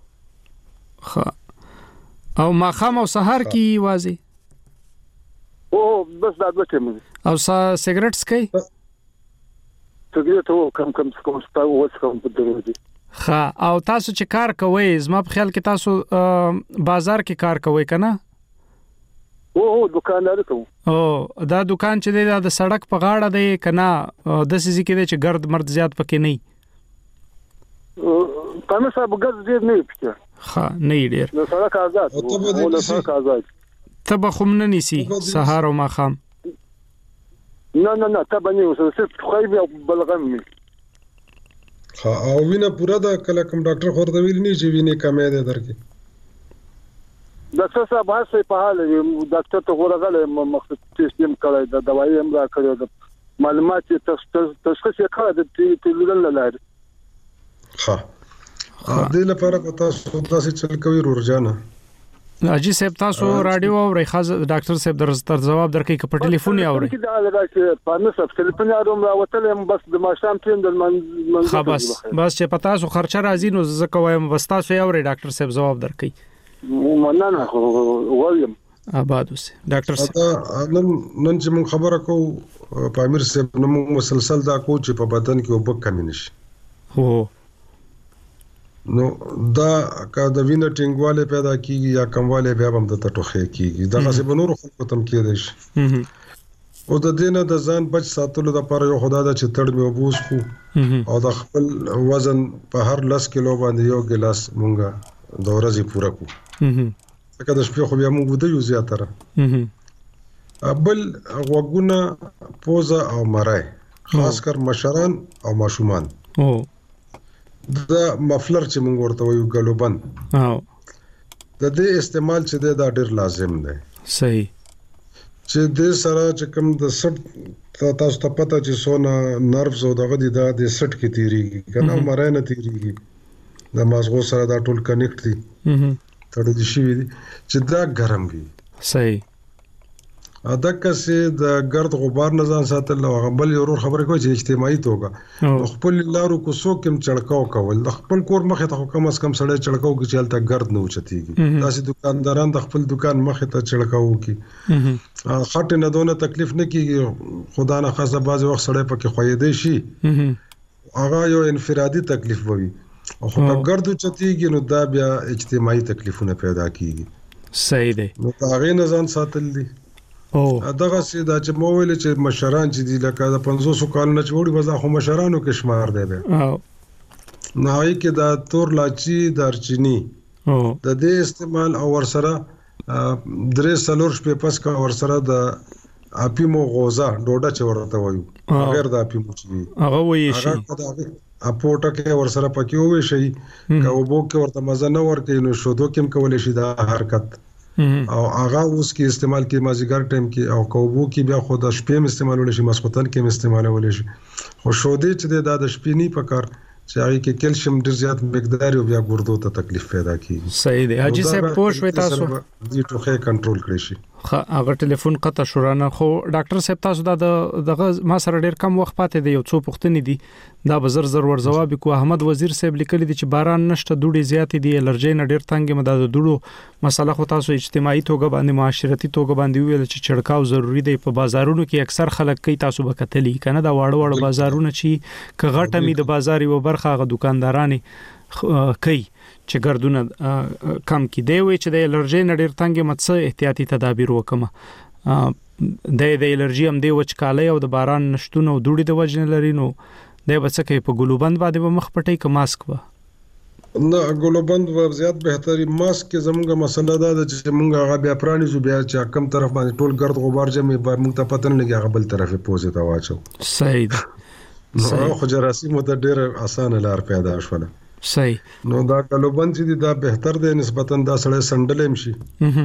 ښه او ما خام او سحر کې وازي او بس دا دوه او سیګریټس کوي سیګریټ او کم کم کوم ستاسو اوس کوم په دروازه ښه او تاسو چې کار کوئ زما په خیال کې تاسو بازار کې کار کوئ کنه او او دکاندار کوم او دا دکان چې دی د سړک په غاړه دی کنه د سيزي کې دی چې ګرد مرد زیات پکې نه وي تاسو صاحب ګرد ډیر نه پکې ښه نه ډیر نو سړک آزاد او له سړک آزاد ته به خو نه نیسی سهار او ماښام نه نه نه ته باندې اوسه صرف خو یې بلغم می ها او وینه پورا دا کله کوم ډاکټر خور دا ویل نه چې وینه کمه ده درکې ډاکټر صاحب هڅه په حال دی ډاکټر ته ورغله مخصوص سیستم کړی دا دوايي هم را کړی دا معلومات تشخیص یې کړی د تلل لاره ها دې لپاره تاسو تاسو چل کوي ورجانه اجي صاحب تاسو رادیو او ریخاز ډاکټر صاحب درستر جواب درکې ک په ټلیفون یې اوري دا راځي پانه صاحب ټلیفون یې راوتل هم بس د ماشام ټیم د من خلاص بس چې پتا سو خرچه راځي نو زکه وایم بس تاسو یې اوري ډاکټر صاحب جواب درکې مننه وایم آباد اوسه ډاکټر صاحب نن نن چې موږ خبره کوو پامیر صاحب نو مسلسل دا کو چې په بدن کې وب کمی نشي هو نو دا کا د وینې ټینګواله پیدا کیږي یا کمواله بیا هم د ټوخې کیږي دا څه بنور خلکو تم کېدای شي او د دینه د ځان بچ ساتلو لپاره یو خدای دا چې تړ مې وبوس کو او د خپل وزن په هر لس کیلو باندې یو ګلاس مونږه د ورځې پوره کو ځکه د شپې خو بیا موږ ودی یو زیاتره بل وګونه پوزا او مرای خاص کر مشران او ماشومان او دا مفلر چې موږ ورته وایو ګلوبن او د دې استعمال چې دا ډېر لازم دی صحیح چې د سره چې کوم د سټ تاسو ته پته چې سونه نروز او دغه د د سټ کې تیریږي کنه مرای نه تیریږي د مازغو سره دا ټول کنیکټ دي تړل شي دي چې دا ګرم وي. صحیح. ادکه سه د ګرد غبار نه ځان ساتل او بل یو خبره کوي چې اجتماعي توګه خپل لارو کو سو کوم چړکاو کول د خپل کور مخه ته کم از کم سړی چړکاو کې چلته ګرد نه اوچتيږي. داسې دکانداران د خپل دکان مخه ته چړکاو کی خټ نه دونه تکلیف نه کیږي. خدا نه خاصه بعض وخت سړی پکې خوېدې شي هغه یو انفرادي تکلیف وي او خو ګرد اوچتيږي نو دا بیا اجتماعي تکلیفونه پیدا کیږي. صحیح دی. نو هغه نه ځان ساتل دي. او دغه سي دا چې مو ویل چې مشران چې دي لکه د پنځوس کال نه چوړي وځه خو مشرانو کې شمار دی به او نهایی کې دا تور لاچی دارچینی او د دې استعمال او ور سره درې سلور شپې پس کا ور سره د اپیمو غوزا ډوډه چورته وایو غیر د اپیمو چې هغه وایي شي اپوټه کې ور سره پکې وې شي کاوبو کې ورته مزه نه ور کوي نو شودو کې کولې شي دا حرکت او هغه اوس کې استعمال کې مازیګر ټایم کې او کوبو کې بیا خو د شپې استعمالول شي مسخوتن کې استعمالول شي خو شو دې چې د شپې نه پکار چې هغه کې کیلشیم ډیر زیات مقدار او بیا ګردو ته تکلیف پیدا کیږي. صحیح دی. حاجی صاحب پوښ وې تاسو دې ټوخه کنټرول کړئ شي. هغه ټلیفون قطع شورانه خو ډاکټر صاحب تاسو دا دغه ما سره ډیر کم وخت پاتې دی یو څو پوښتنې دي دا بزر زر ور جواب کو. احمد وزیر صاحب لیکلی دي چې باران نشته دوړي زیات دي الرجی نه ډیر تنګ مدد دوړو مسله خو تاسو اجتماعي توګه باندې معاشرتي توګه باندې ویل چې چړکاو ضروری دی. په بازارونو کې اکثر خلک کوي تاسو به کتلی کنه دا واړه واړه بازارونه چې کغټه می د بازار یو برخه غ دکاندارانی کوي چې ګردونه کم کی دی وي چې د الرجی نه ډیر تنګ مڅ احتیاطي تدابیر وکم د د الرجی هم دی وچکاله او د باران نشټونه او دوړي د وجنه لري نو د بچکه په ګلوبند باندې مخ پټي ک ماسک و نه ګلوبند و زیات بهتري ماسک کې زموږه مسله دا چې موږ هغه بیا پرانی زو بیا چې کم طرف باندې ټول ګرد غبار جمع به موږ ته پته نه لګي هغه بل طرفه پوزې ته واچو. صحیح نو خو جراثیم ته ډیر اسانه لار پیدا شول. صحیح. نو دا ګلوبند چې دا بهتر دی نسبتا دا سړی سندلم شي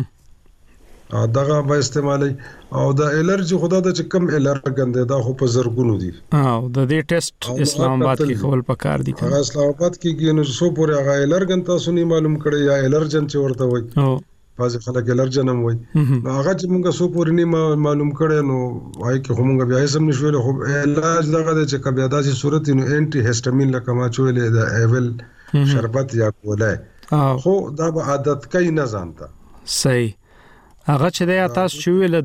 دغه به استعمالي او د الرجی خدا د چې کم الرجن دی دا خو په زرګونو دي او د دې ټیسټ اسلام آباد کې خپل پکار دي هغه اسلام آباد کې ګینو سو پورې هغه الرجن تاسو نه معلوم کړی یا الرجن چې ورته وای او بعض خلک الرجن هم وای نو هغه چې موږ سو پورې نه معلوم کړی نو وای کې همغه بیا سم نشول خو علاج دغه چې کبه داسې صورت نو انټي هیسټامین لکه ما چولې د ایول شربت یا کولای خو دا به عادت کوي نه ځانته. صحیح. هغه چې د تاسو چې ویل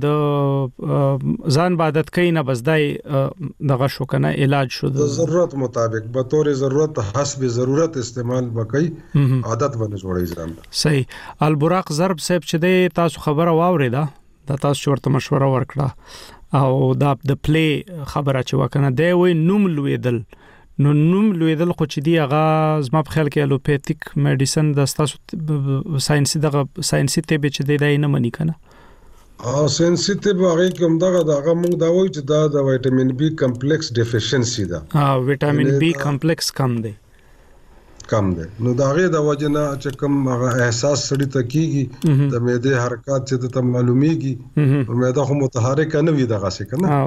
د ځان عادت کوي نه بس دای دغه شو کنه علاج شو د ضرورت مطابق به تور ضرورت حسب ضرورت استعمال وکي عادت باندې جوړی ځان. صحیح. البراق ضرب صاحب چې د تاسو خبره واوریدا د تاسو ورته مشوره ورکړه او دا د پلی خبره چې وکنه دی وای نوم لویدل نو نوم لویدل خو چې دی هغه زما په خیال کې الوپیتیک میډیسن د تاسو ساينسي دغه ساينسي طب چې دی دای نه منی کنه او ساينسي طب هغه کوم دغه دغه موږ دا وایو چې دا د وټامین بي کمپلیکس ډیفیشنسي ده. ها وټامین بي کمپلیکس کم دی کم دی نو دا غي د وجنه چې کوم هغه احساس سړی ته کیږي د معده حرکت چې ته معلومیږي او معده خو متحرک نه وي دغه څه کنه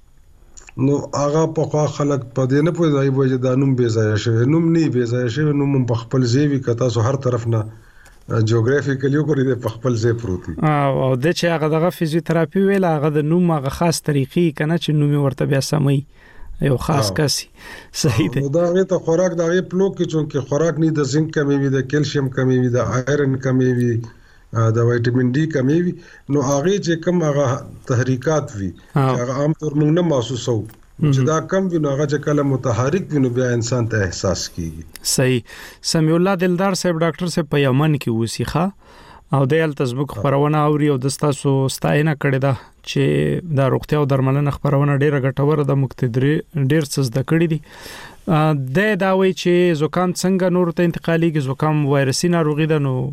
نو هغه په خوا خلک په دې نه پوهیږي چې دا نوم بې ځای شوی نوم نه بې ځای شوی نوم په خپل ځای وي که تاسو هر طرف نه جیوګرافیکلی وګورئ په خپل ځای پروت دی او د چې هغه دغه فزیوتراپي ویل هغه د نوم هغه خاص طریقې کنه چې نوم ورته بیا سمي یو خاص کسي. صحیح دی. دا غي ته خوراک دا غي پلو کې چې خوراک نه د زنک کمی وي د کیلشیم کمی وي د آیرن کمی وي د وټامین ډي کمی وي نو هغه چې کوم هغه تحریکات وي هغه عام طور موږ نه محسوسو چې دا کم وي نو هغه چې کله متحرک وي نو بیا انسان ته احساس کیږي. صحیح. سمیع الله دلدار صاحب ډاکټر صاحب په یمن کې وسیخه او د ال تزبک خبرونه اوري او د تاسو ستاینه کړې ده چې د روغتیا او درملنه خبرونه ډیره ګټوره د مقتدر ډیر څه زده کړې دي د دا وی چې زکام څنګه نور ته انتقالي زکام وایرسي ناروغي ده نو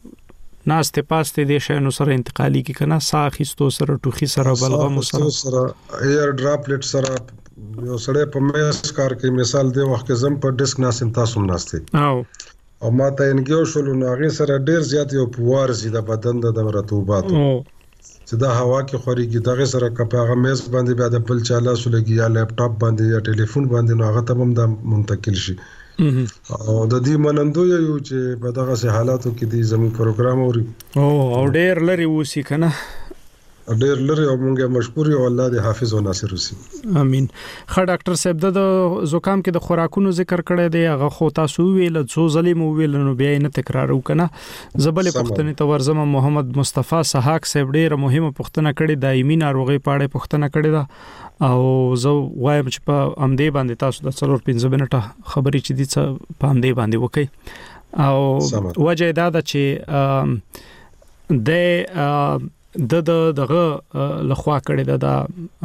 ناشته پاسته دي شنو سره انتقالي کی کنه ساخستو سره ټوخي سره بلغم سره سره ایر ډراپلټ سره یو سره په میس کار کې مثال دی وخت زم په ډیسک ناسم تاسو ناشته او او ما ته انګیو شول نو هغه سره ډیر زیات یو پوار زی د بدن د رطوبات چې دا هوا کې خوريږي دغه سره کپاغه میز باندې بیا د بل چاله سولګي یا لپټاپ باندې یا ټلیفون باندې نو هغه ته هم د منتقل شي او د دې منندو یو چې په دغه سه حالاتو کې د زموږ پروګرام اوري او او ډېر لري وسی کنه ډېر لري او مونږه مشکور یو الله دې حافظ او ناصر وسی امين. خا ډاکټر صاحب د زکام کې د خوراکونو ذکر کړی دی هغه خو تاسو ویل څو ځلې مو ویل نو بیا نه تکرار وکنه. زبل پښتنې تورزم محمد مصطفی سحاق صاحب ډېر مهمه پښتنه کړې دایمي ناروغي پاړې پښتنه کړې ده او زه وایم چې په امدې باندې تاسو د څلور پنځه منټه خبرې چې دي څه په امدې باندې وکي او وجه دا ده چې د د دغه لخوا کړی دا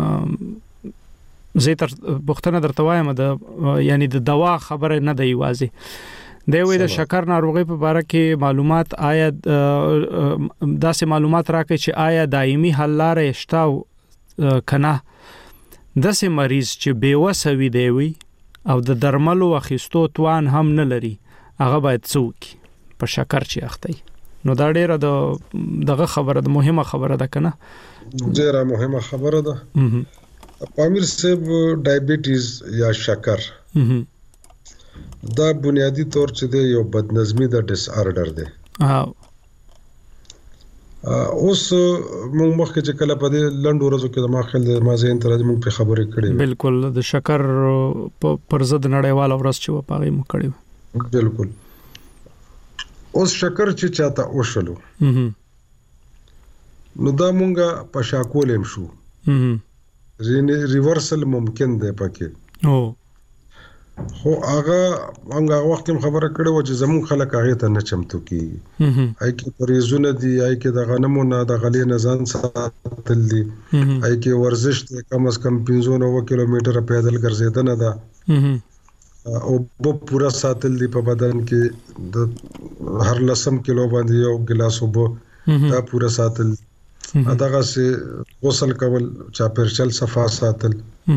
زه تر پښتنه درته وایم د یعنی د دوا خبره نه دی واځي د وې د شکر ناروغي په اړه کې معلومات آیا داسې معلومات راکړي چې آیا دایمي حل لارې شته کنه داسې مریض چې بیوسوي دی وي او د درملو اخیستو توان هم نه لري هغه باید څوک په شکر چې اخته نو دا ډیره د دغه خبره د مهمه خبره ده کنه ډیره مهمه خبره ده پامیر صاحب ډایبټیز یا شکر دا بنیادی طور چې د یو بدنظمی د ډیس آرډر دی ها اوس موږ مخکې چې کله په دې لنډو ورځو کې د ماخل د مازین تر موږ په خبرې کړې بالکل د شکر پر ضد نړیوال ورځ چې و پاغي مو کړې بالکل اوس شکر چې چاته اوشلو نو دا مونږه په شاکولم شو ریورسل ممکن دی پکې او خو هغه هغه وخت هم خبره کړې و چې زمون خلک هغه ته نه چمتو کیږي هاي کې پریزونه دي هاي کې د غنمونو د غلې نه ځان ساتل دي هاي کې ورزش ته کم از کم پنځه نوي کیلومتره پیدل ګرځیدنه ده او په پورا ساتل دی په بدن کې د هر لسم کیلو باندې یو ګلاس وبو دا پورا ساتل اداغه سي غسل کول چا پرچل صفا ساتل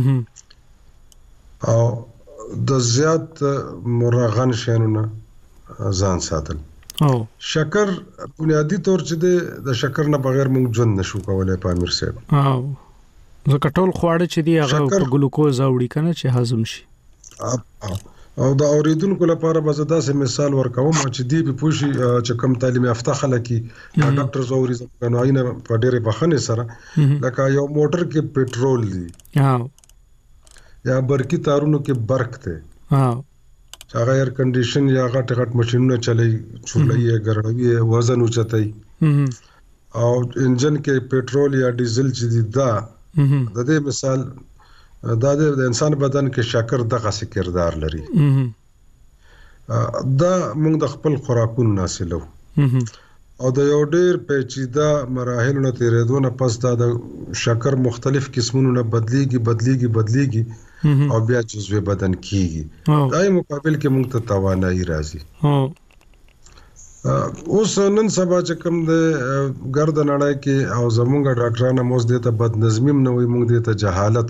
او د زیات مرغن شینونه ځان ساتل او شکر بنیادی طور چې د شکر نه بغیر موږ ژوند نشو کولای پامیر صاحب او زه کټول خواړه چې دی هغه په ګلوکوز اوړي کنه چې هضم شي او دا اوریدونکو لپاره به زدا سه مثال ورکوم چې دی په پوښي چې کم تعلیم یافته خلک یا ډاکټر زوري زمونږ نه په ډېره بخنه سره لکه یو موټر کې پېټرول دی ها یا برقی تارونو کې برق ته ها هغه ایر کنډیشن یا غټ غټ ماشينونه چلای چولای ګرړوي وزن اوچتای او انجن کې پېټرول یا ډیزل چې دی دا د دې مثال دا د انسان بدن کې شکر دغه څه کردار لري دا موږ د خپل خوراکونو حاصلو او د یو ډېر پیچیده مراحل نه تیرېدو نه پس دا د شکر مختلف قسمونو نه بدليږي بدليږي بدليږي او بیا جزوه بدن کیږي دای مقابل کې موږ ته توانایي راځي اوس نن سبا چې کوم د ګرد نړۍ کې او زمونږ ډاکټرانو موږ دې ته بد نظمی نه وي موږ دې ته جهالت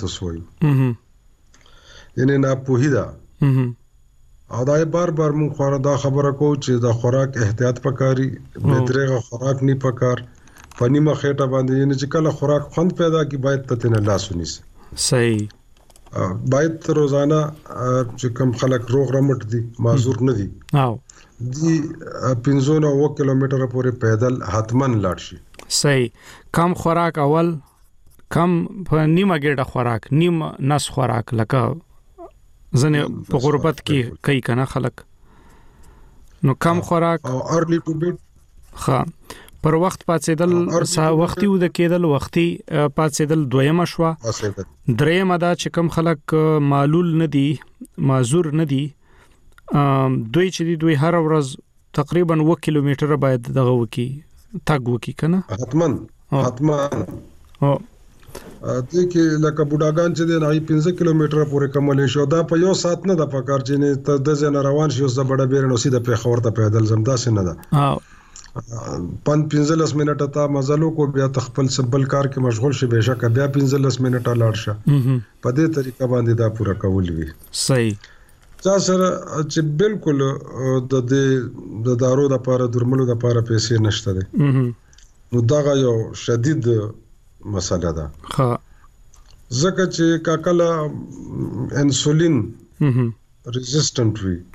وسوي یعنی نه پوهیدا او دا بار بار موږ خورا دا خبره کو چې دا خوراک احتیاط پکاري بهتره خوراک نه پکار فنی مخېټه باندې یعنی چې کله خوراک خوند پیدا کی باید ته نه لاس ونیس صحیح باید روزانه چې کوم خلک روغ رمټ دي معذور نه دي او دی پنځه نوي کیلومتره پورې پیدل حتمن لاړ شي صحیح کم خوراک اول کم په نیمه ګډه خوراک نیم نس خوراک لکه ځنه په غربت کې کوي کنه خلک نو کم خوراک او ارلی ټو بیډ ها پر وخت پاتېدل سا وختي ود کېدل وختي پاتېدل دویمه شو درېمه دا چې کم خلک معلول نه دي معذور نه دي دوی چې دی دوی هر ورځ تقریبا و کیلومتره باید دغه وکی تاګ وکی کنه حتمن حتمن او د کې لکه بوډاګان چې دی نه پنځه کیلومتره پورې کمل شو دا په یو سات نه د پکار چې نه ته د زنه روان شي اوس د بڑا بیرنو سیده په خبر ته پیدل زم داسې نه ده ها پن پنځلس منټه تا مزلو کو بیا تخپل سبل کار کې مشغول شي بهشکه بیا پنځلس منټه لاړ شه په دې طریقه باندې دا پورا کول وی صحیح دا سره چې بالکل د دې د دارو د لپاره درملو د لپاره پیسې نشته دي نو دا یو شدید مسله ده ها ځکه چې کاکله انسولین ریزिस्टنت وي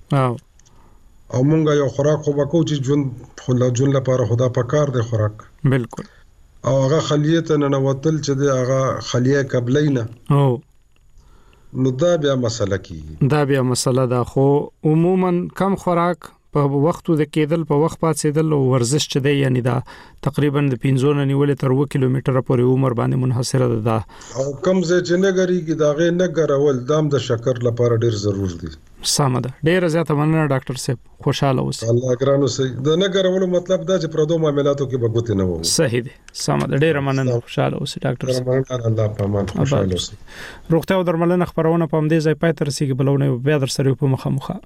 او او مونږ یو خوراک خو وکړو چې ژوند خو لا ژوند لپاره خدا پکار دی خوراک بالکل او هغه خلیه ته ننوتل چې دی هغه خلیه قبلینا او نو دا بیا مسله کی دا بیا مسله ده خو عموما کم خوراک په وختو د کېدل په وخت پاتېدل او ورزش چې دی یعنی دا تقریبا د پنځه نه نیولې تر اووه کیلومتره پورې عمر باندې منحصره ده دا او کم ځای چې نه غري کې دا غي نه ګرول دام د شکر لپاره ډیر ضرور دي سمه ده ډیر زیاته مننه ډاکټر صاحب خوشاله اوسئ الله ګرانو سي د نه ګرولو مطلب دا چې پردو معاملاتو کې بغوت نه وو صحیح دي سمه ده ډیر مننه خوشاله اوسئ ډاکټر صاحب الله په امان خوشاله اوسئ روغتیا او درملنه خبرونه په همدې ځای پای تر رسیدي بلونه بیا در سره په مخه مخه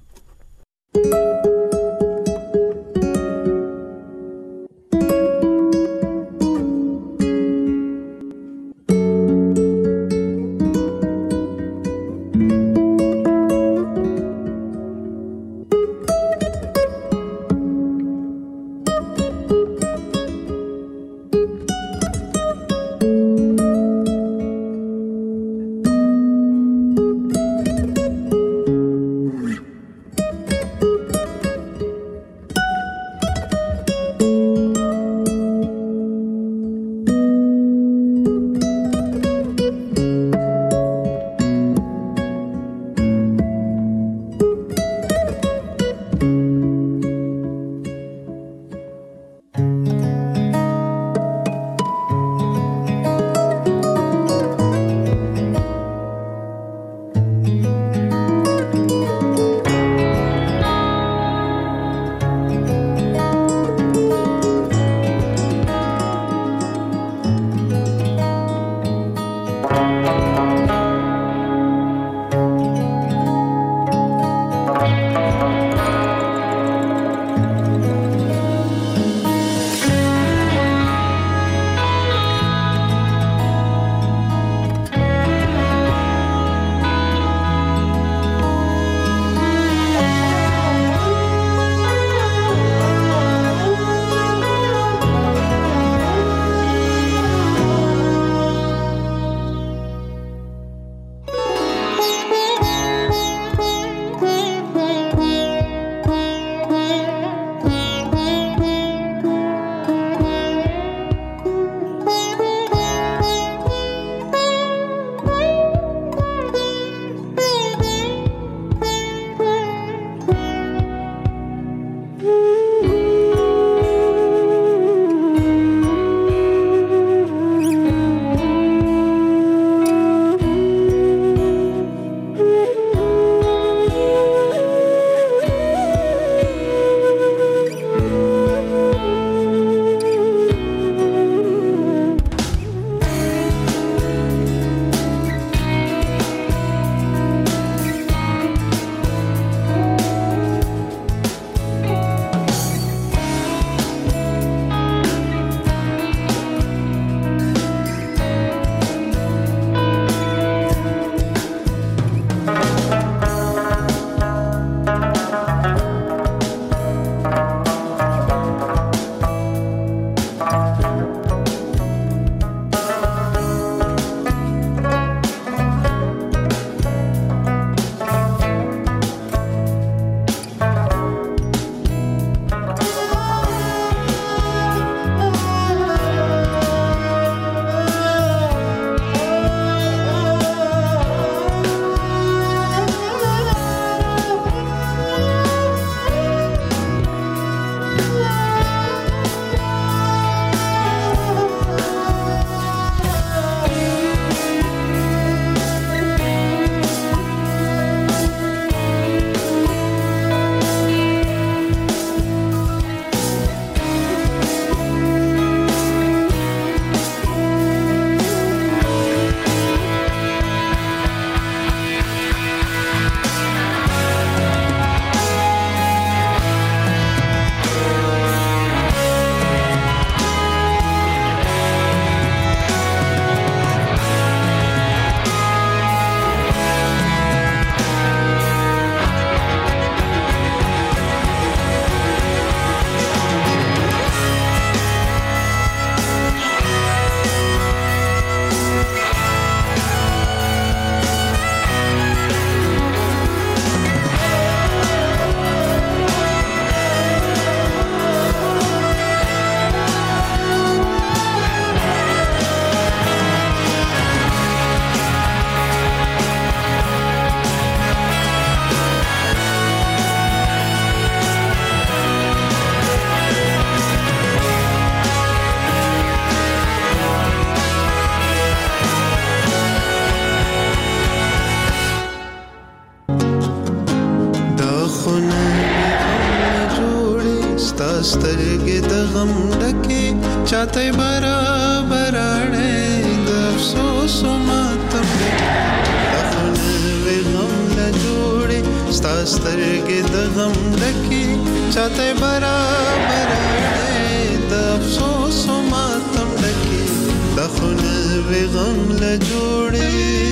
سترګې د غم ډکې چاته برابر اړې د افسوس ماتم دخلوي غم له جوړې ستا سترګې د غم ډکې چاته برابر اړې د افسوس ماتم ډکې دخلوي غم له جوړې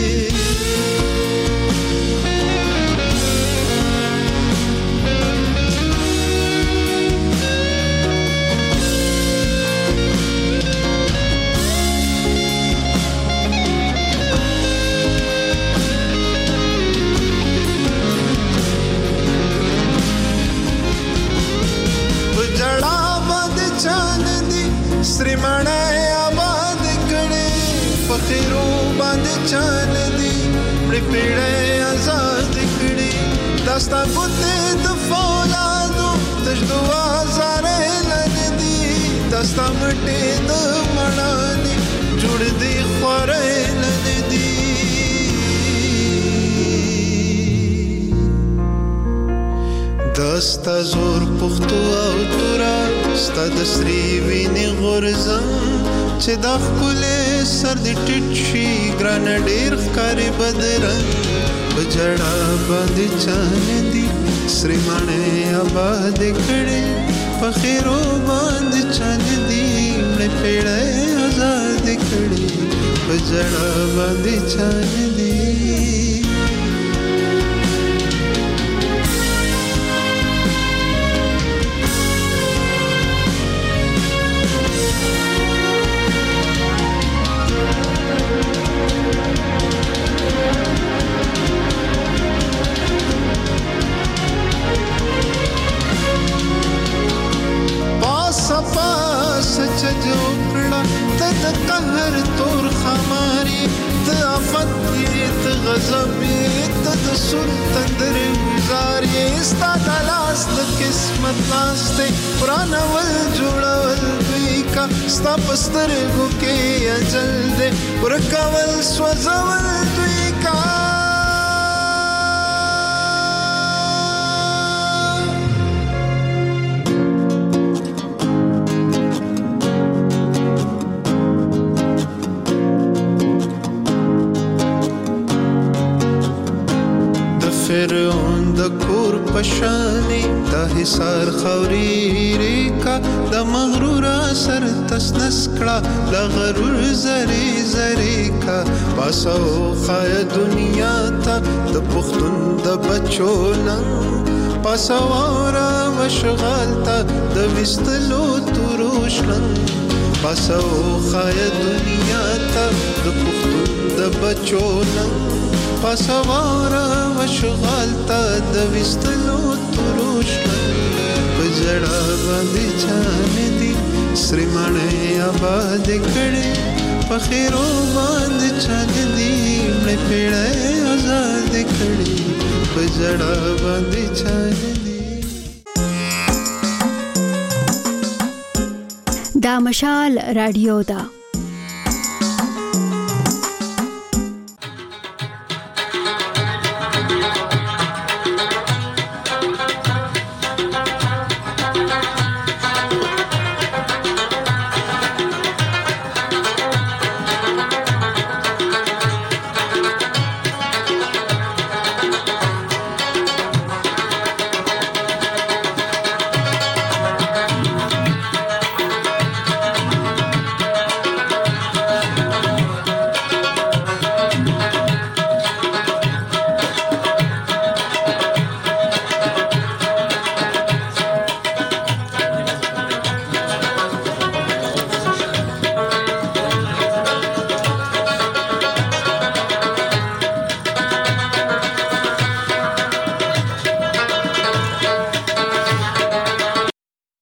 سری مړای آباد کړي فقیرو باندې چان دي مړ پیړې آزاد کړي داستا ګوتې د فولادو تجدوا زارې لندي داستا مټې د مړانې جوړ دي خورې لندي داستا زور پختو او تورا ستا د سری ویني غورځم چې دا ښکلې سر دې ټیټ شي ګرانه ډېر ښکاري بدرنګ په جړا باندې چانې دي سری ماڼۍ آبادې کړې په خیرو باندې چانې دي مړې پیړۍ آزادې کړې په جړا باندې چانې دي قهر تور خماري د افت د غضب د د سر تندر گزاري ستا د لاس د قسمت ناسته قران ول جوړول دوی کا ستا پسترګو کې اجل دې ورکول سوځول دوی کا فرعون د کور پشانی د حصار خوري ریکا د مغرور سر تسنس کړه د غرور زری زری کا پاسو خای دنیا ته د پختون د بچو نن پاسو را مشغال ته د وستلو تروش نن پاسو خای دنیا ته د پختون د بچو نن پاسوارا وشغال تا د وستلو تروش په جړا باندې چانې دي سری ماڼۍ آباد کړي په خیرو باندې چانې دي مړې پیړۍ آزاد کړي په جړا باندې چانې دي دا مشال رادیو دا